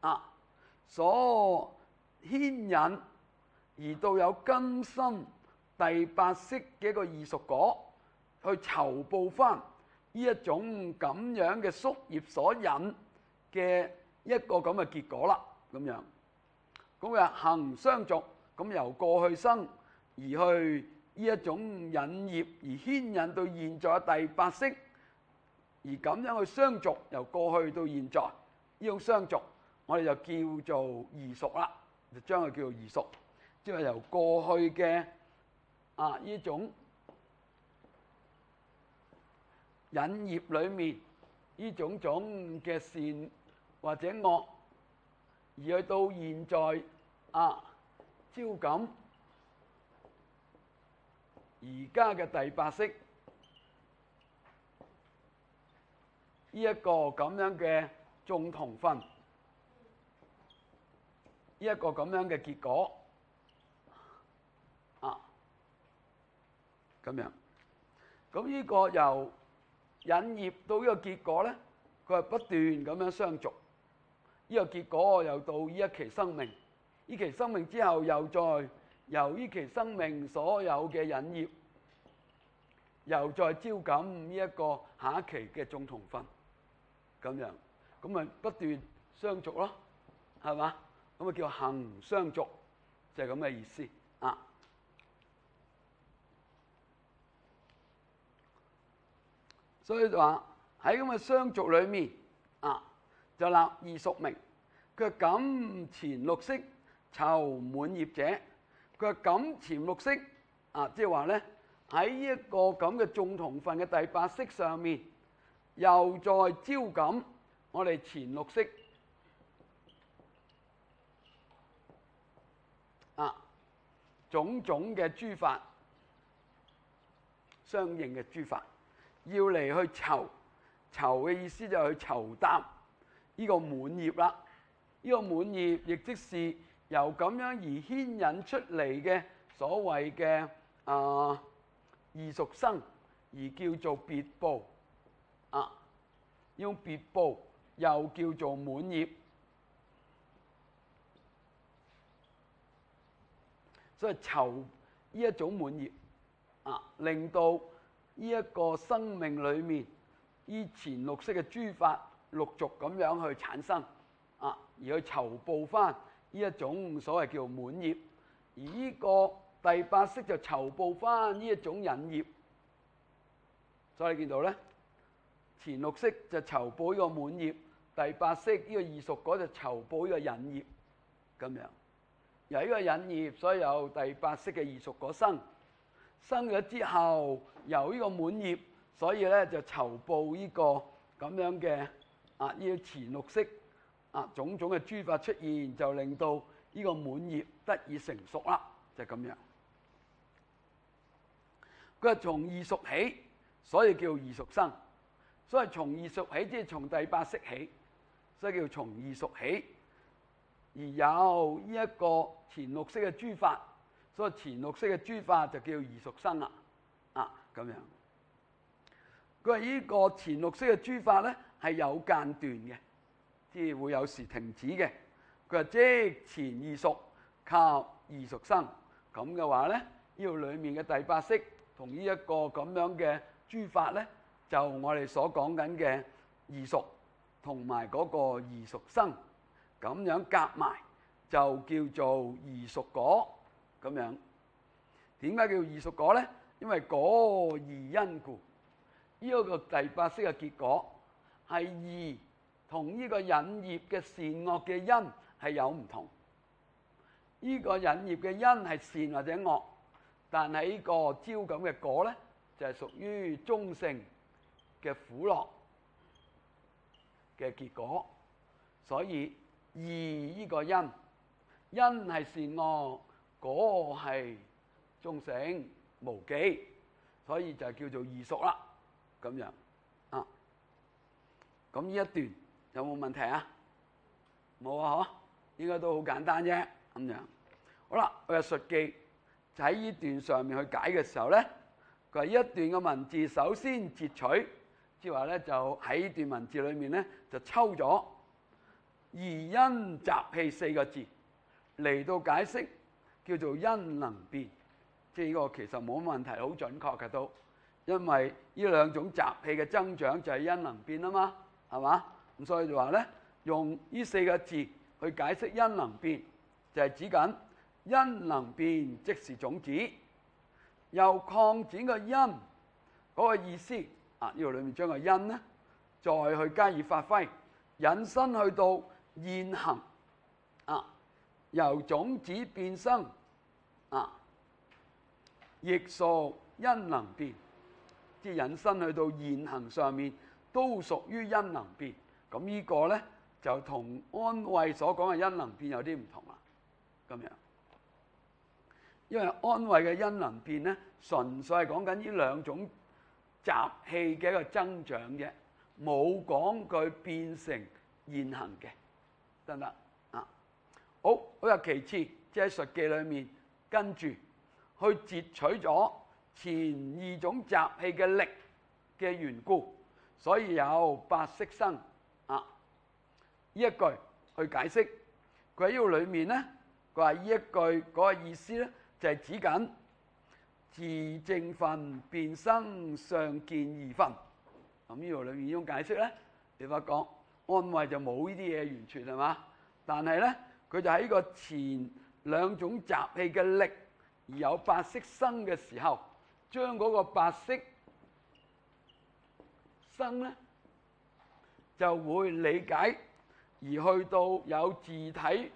所牽引而到有今生第八識嘅一個異熟果，去酬報翻呢一種咁樣嘅宿業所引嘅一個咁嘅結果啦，咁樣。咁佢行相續，咁由過去生而去呢一種引業而牽引到現在嘅第八識，而咁樣去相續，由過去到現在呢種相續，我哋就叫做異熟啦，就將佢叫做異熟，即係由過去嘅呢種引業裏面呢種種嘅善或者惡，而去到現在招感而家嘅第八識呢一個咁樣嘅眾同分，呢一個咁樣嘅結果咁樣。咁呢個由引業到呢個結果咧，佢係不斷咁樣相續。呢個結果又到呢一期生命，呢期生命之後又再由呢期生命所有嘅引業又再招感呢一個下一期嘅眾同分，咁樣，咁咪不斷相續咯，係嘛？咁啊叫行相續，就係咁嘅意思啊。所以就話喺咁嘅相續裏面啊，就立異熟名。佢感前六識籌滿業者，佢感前六識啊，即係話咧喺呢一個咁嘅眾同分嘅第八識上面，又再招感我哋前六識啊種種嘅諸法，相應嘅諸法，要嚟去籌嘅意思就係去籌擔呢個滿業啦。呢個滿業亦即是由咁樣而牽引出嚟嘅所謂嘅異熟生，而叫做別報啊。呢種別報又叫做滿業，所以籌呢一種滿業啊，令到呢一個生命裏面依前六識嘅諸法陸續咁樣去產生。而去籌報翻呢一種所謂叫滿業，而呢個第八識就籌報翻呢一種引業。所以你見到咧，前六識就籌報呢個滿業，第八識呢個異熟果就籌報呢個引業，咁樣。由呢個引業，所以有第八識嘅異熟果生咗之後，由呢個滿業，所以咧就籌報呢個咁樣嘅呢個前六識。種種嘅諸法出現，就令到呢個滿業得以成熟啦，就係咁樣。佢係從異熟起，所以叫異熟生。所以從異熟起，即係從第八識起，所以叫從異熟起。而有呢一個前六識嘅諸法，所以前六識嘅諸法就叫異熟生啦。咁樣。佢話呢個前六識嘅諸法咧係有間斷嘅。即係會有時停止嘅。佢話即前異熟及異熟生，咁嘅話咧，呢度裡面嘅第八識同呢一個咁樣嘅諸法咧，就我哋所講緊嘅異熟同埋嗰個異熟生，咁樣夾埋就叫做異熟果咁樣。點解叫異熟果咧？因為果異因故，呢個第八識嘅結果係異。同呢個引業嘅善惡嘅因係有唔同。呢個引業嘅因係善或者惡，但係呢個招感嘅果咧，就係屬於中性嘅苦樂嘅結果。所以異呢個因係善惡，果係中性無記，所以就叫做異熟啦。咁樣啊，咁呢一段有冇問題啊？冇啊，嗬，應該都好簡單啫，咁樣。好啦，我嘅述記就喺呢段上面去解嘅時候咧，佢話呢一段嘅文字首先截取，即係話咧就喺呢段文字裏面咧就抽咗異因集氣四個字嚟到解釋，叫做因能變。即係呢個其實冇乜問題，好準確嘅都，因為呢兩種集氣嘅增長就係因能變啊嘛，係嘛？咁所以就話咧，用呢四個字去解釋因能變，就係指緊因能變即是種子，又擴展個因嗰個意思啊，呢度裏面將個因咧再去加以發揮，引申去到現行啊，由種子變生啊，亦屬因能變，即係引申去到現行上面都屬於因能變。咁呢個咧就同安慧所講嘅因能變有啲唔同啦，咁樣。因為安慧嘅因能變咧，純粹係講緊呢兩種集氣嘅一個增長啫，冇講佢變成現行嘅，得唔得啊？好，好有其次，即係述記裏面跟住去截取咗前二種集氣嘅力嘅緣故，所以有八識生。呢一句去解釋，佢喺呢度裏面咧，佢話呢一句嗰個意思咧，就係指緊自正分變生相見二分。咁呢度裏面用解釋咧，你發覺安慧就冇呢啲嘢完全係嘛？但係咧，佢就喺個前兩種習氣嘅力而有白色生嘅時候，將嗰個白色生咧就會理解而去到有自體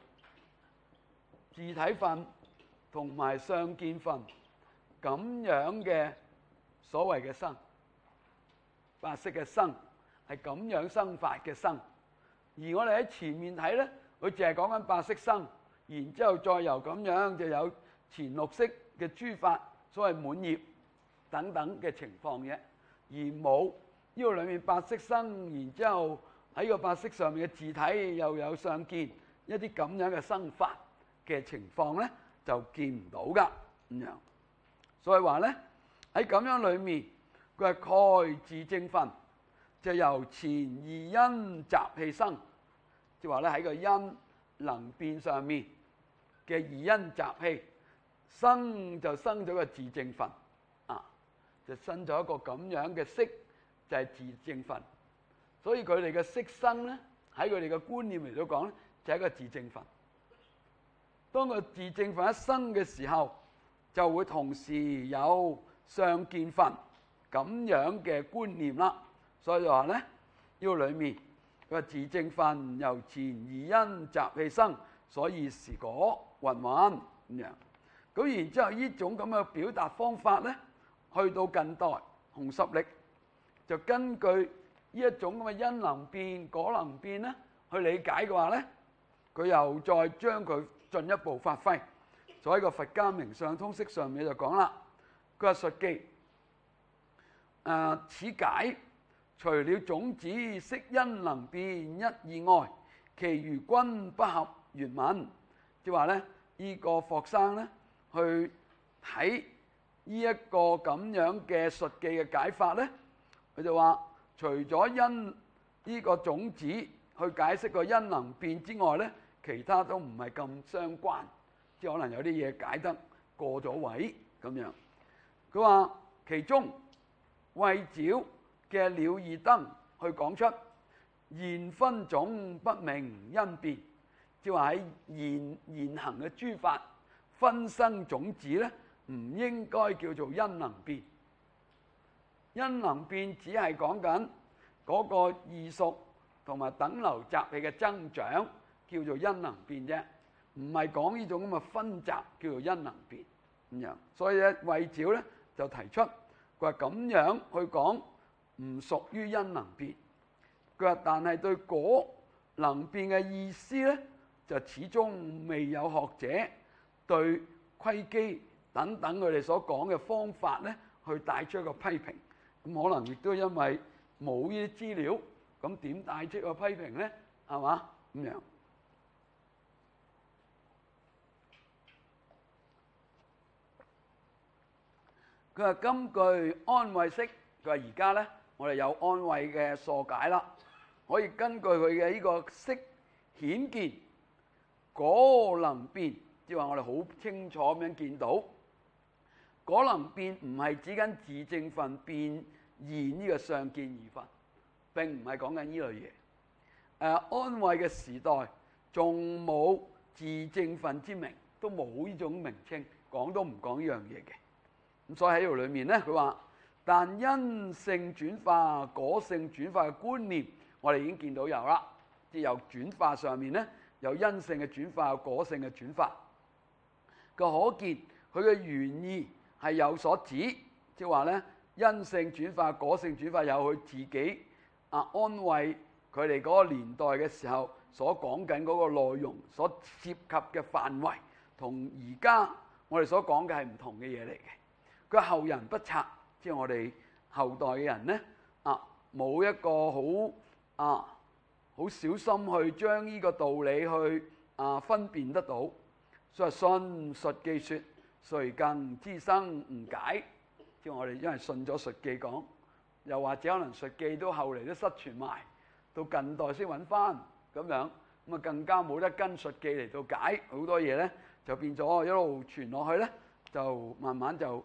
分同埋相見分咁樣嘅所謂嘅生，白色嘅生係咁樣生法嘅生。而我哋喺前面睇咧，佢淨係講緊白色生，然之後再由咁樣就有前六色嘅諸法，所謂滿業等等嘅情況嘅，而冇呢個裏面白色生，然之後喺個白色上面嘅自體又有相見，一啲咁樣嘅生法嘅情況咧，就見唔到噶咁樣。所以話咧，喺咁樣裏面，佢係蓋自正分，就由前二因習氣生，即係話咧喺個因能變上面嘅二因習氣生，就生咗個自正分啊，就生咗一個咁樣嘅色，就係自正分。所以佢哋嘅色生咧，喺佢哋嘅觀念嚟到講咧，就係一個自正分。當個自正分一生嘅時候，就會同時有相見分咁樣嘅觀念啦。所以就話咧，呢個裏面佢話自正分由前二因習氣生，所以是果云云咁樣。咁然之後呢種咁嘅表達方法咧，去到近代熊十力就根據呢一種咁嘅因能變果能變咧，去理解嘅話咧，佢又再將佢進一步發揮。所以喺個佛家名相通釋上面就講啦，佢話述記此解除了種子色因能變一以外，其餘均不合原文。即係話咧，呢個霍生咧去睇呢一個咁樣嘅述記嘅解法咧，佢就話除咗因呢個種子去解釋個因能變之外咧，其他都唔係咁相關。即係可能有啲嘢解得過咗位咁樣。佢話其中慧沼嘅了義燈去講出現分種不明因變，即係話喺現行嘅諸法分生種子咧，唔應該叫做因能變。因能變只係講緊嗰個異熟同埋等流習氣嘅增長，叫做因能變啫。唔係講呢種咁嘅分集叫做因能變咁樣。所以咧，慧沼咧就提出佢話咁樣去講唔屬於因能變。佢話但係對果能變嘅意思咧，就始終未有學者對窺基等等佢哋所講嘅方法咧，去帶出一個批評。咁可能亦都因為冇呢啲資料，咁點帶出個批評咧？係嘛咁樣？佢話根據安慧釋，佢話而家咧，我哋有安慧嘅疏解啦，可以根據佢嘅呢個釋顯見果能變，即係話我哋好清楚咁樣見到果能變唔係指緊自正分變現呢個相見二分，並唔係講緊呢類嘢。安慧嘅時代仲冇自正分之名，都冇呢種名稱，講都唔講呢樣嘢嘅。咁所以喺呢度裏面咧，佢話但因性轉化、果性轉化嘅觀念，我哋已經見到有啦，即係由轉化上面咧，有因性嘅轉化、有果性嘅轉化。個可見佢嘅原意係有所指，即係話咧，因性轉化、果性轉化有佢自己安慧佢哋嗰個年代嘅時候所講緊嗰個內容，所涉及嘅範圍，同而家我哋所講嘅係唔同嘅嘢嚟嘅。佢後人不察，即係我哋後代嘅人咧，冇一個好小心去將呢個道理去分辨得到，所以信述記說，誰更知生誤解？即係我哋因為信咗述記講，又或者可能述記都後嚟都失傳埋，到近代先揾翻咁樣，咁啊更加冇得跟述記嚟到解好多嘢咧，就變咗一路傳落去咧，就慢慢就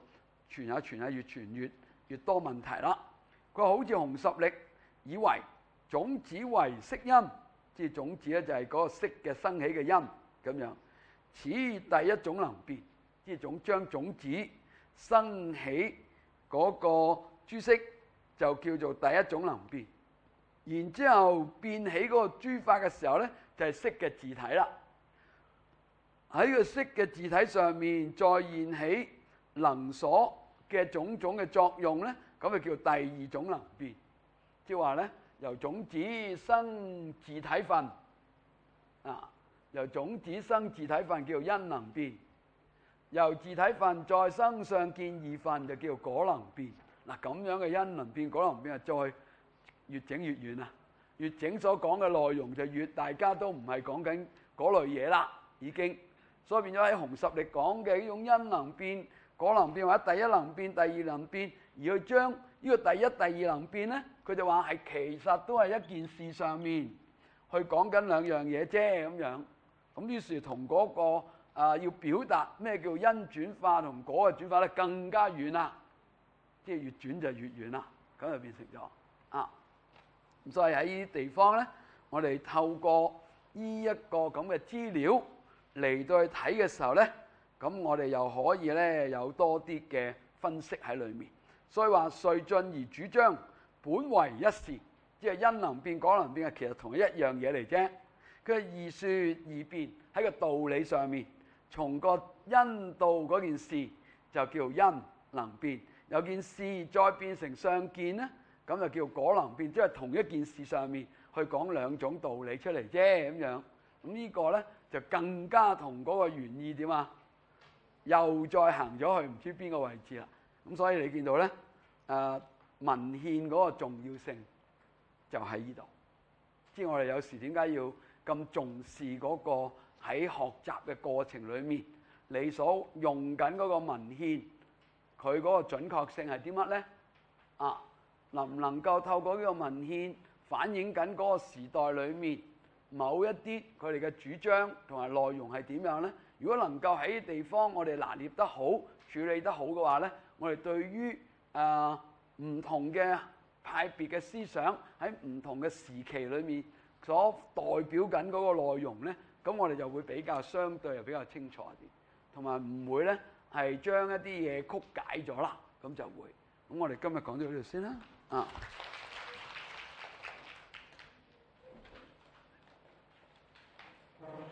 傳下傳下，越傳越多問題啦。佢話好似紅十力，以為種子為色音，即係種子咧就係嗰個色嘅生起嘅音咁樣。此第一種能變，即係將種子生起嗰個珠色就叫做第一種能變。然之後變起嗰個珠法嘅時候咧，就係色嘅自體啦。喺個色嘅自體上面再現起能所嘅種種嘅作用咧，咁就叫第二種能變。即係話咧，由種子生自體分啊，由種子生自體分叫做因能變，由自體分再生上見二分就叫做果能變。嗱，咁樣嘅因能變、果能變啊，再越整越遠啊！越整所講嘅內容就越大家都唔係講緊嗰類嘢啦，已經。所以變咗喺紅十力講嘅呢種因能變、果能變或者第一能變、第二能變，而去將呢個第一、第二能變咧，佢就話係其實都係一件事上面去講緊兩樣嘢啫咁樣。咁於是同嗰個要表達咩叫因轉化同果嘅轉化咧，更加遠啦。即係越轉就越遠啦，咁就變成咗啊。咁所以喺呢啲地方咧，我哋透過呢一個咁嘅資料嚟到去睇嘅時候咧，咁我哋又可以咧有多啲嘅分析喺裏面。所以話遂進而主張本為一事，即係因能變、果能變，係其實同一樣嘢嚟啫。佢係二說二變喺個道理上面，從個因到嗰件事就叫因能變。有件事再變成相見咧，咁就叫果能變，即係同一件事上面去講兩種道理出嚟啫咁樣。咁呢個咧就更加同嗰個原意點啊，又再行咗去唔知邊個位置啦。咁所以你見到咧，文獻嗰個重要性就喺呢度。即係我哋有時點解要咁重視嗰個喺學習嘅過程裏面，你所用緊嗰個文獻，佢嗰個準確性係啲乜咧？啊，能唔能夠透過呢個文獻反映緊嗰個時代裏面某一啲佢哋嘅主張同埋內容係點樣咧？如果能夠喺地方我哋拿捏得好、處理得好嘅話咧，我哋對於唔同嘅派別嘅思想喺唔同嘅時期裏面所代表緊嗰個內容咧，咁我哋就會比較相對又比較清楚啲，同埋唔會咧係將一啲嘢曲解咗啦，咁就會。咁我哋今日講到呢度先啦，啊。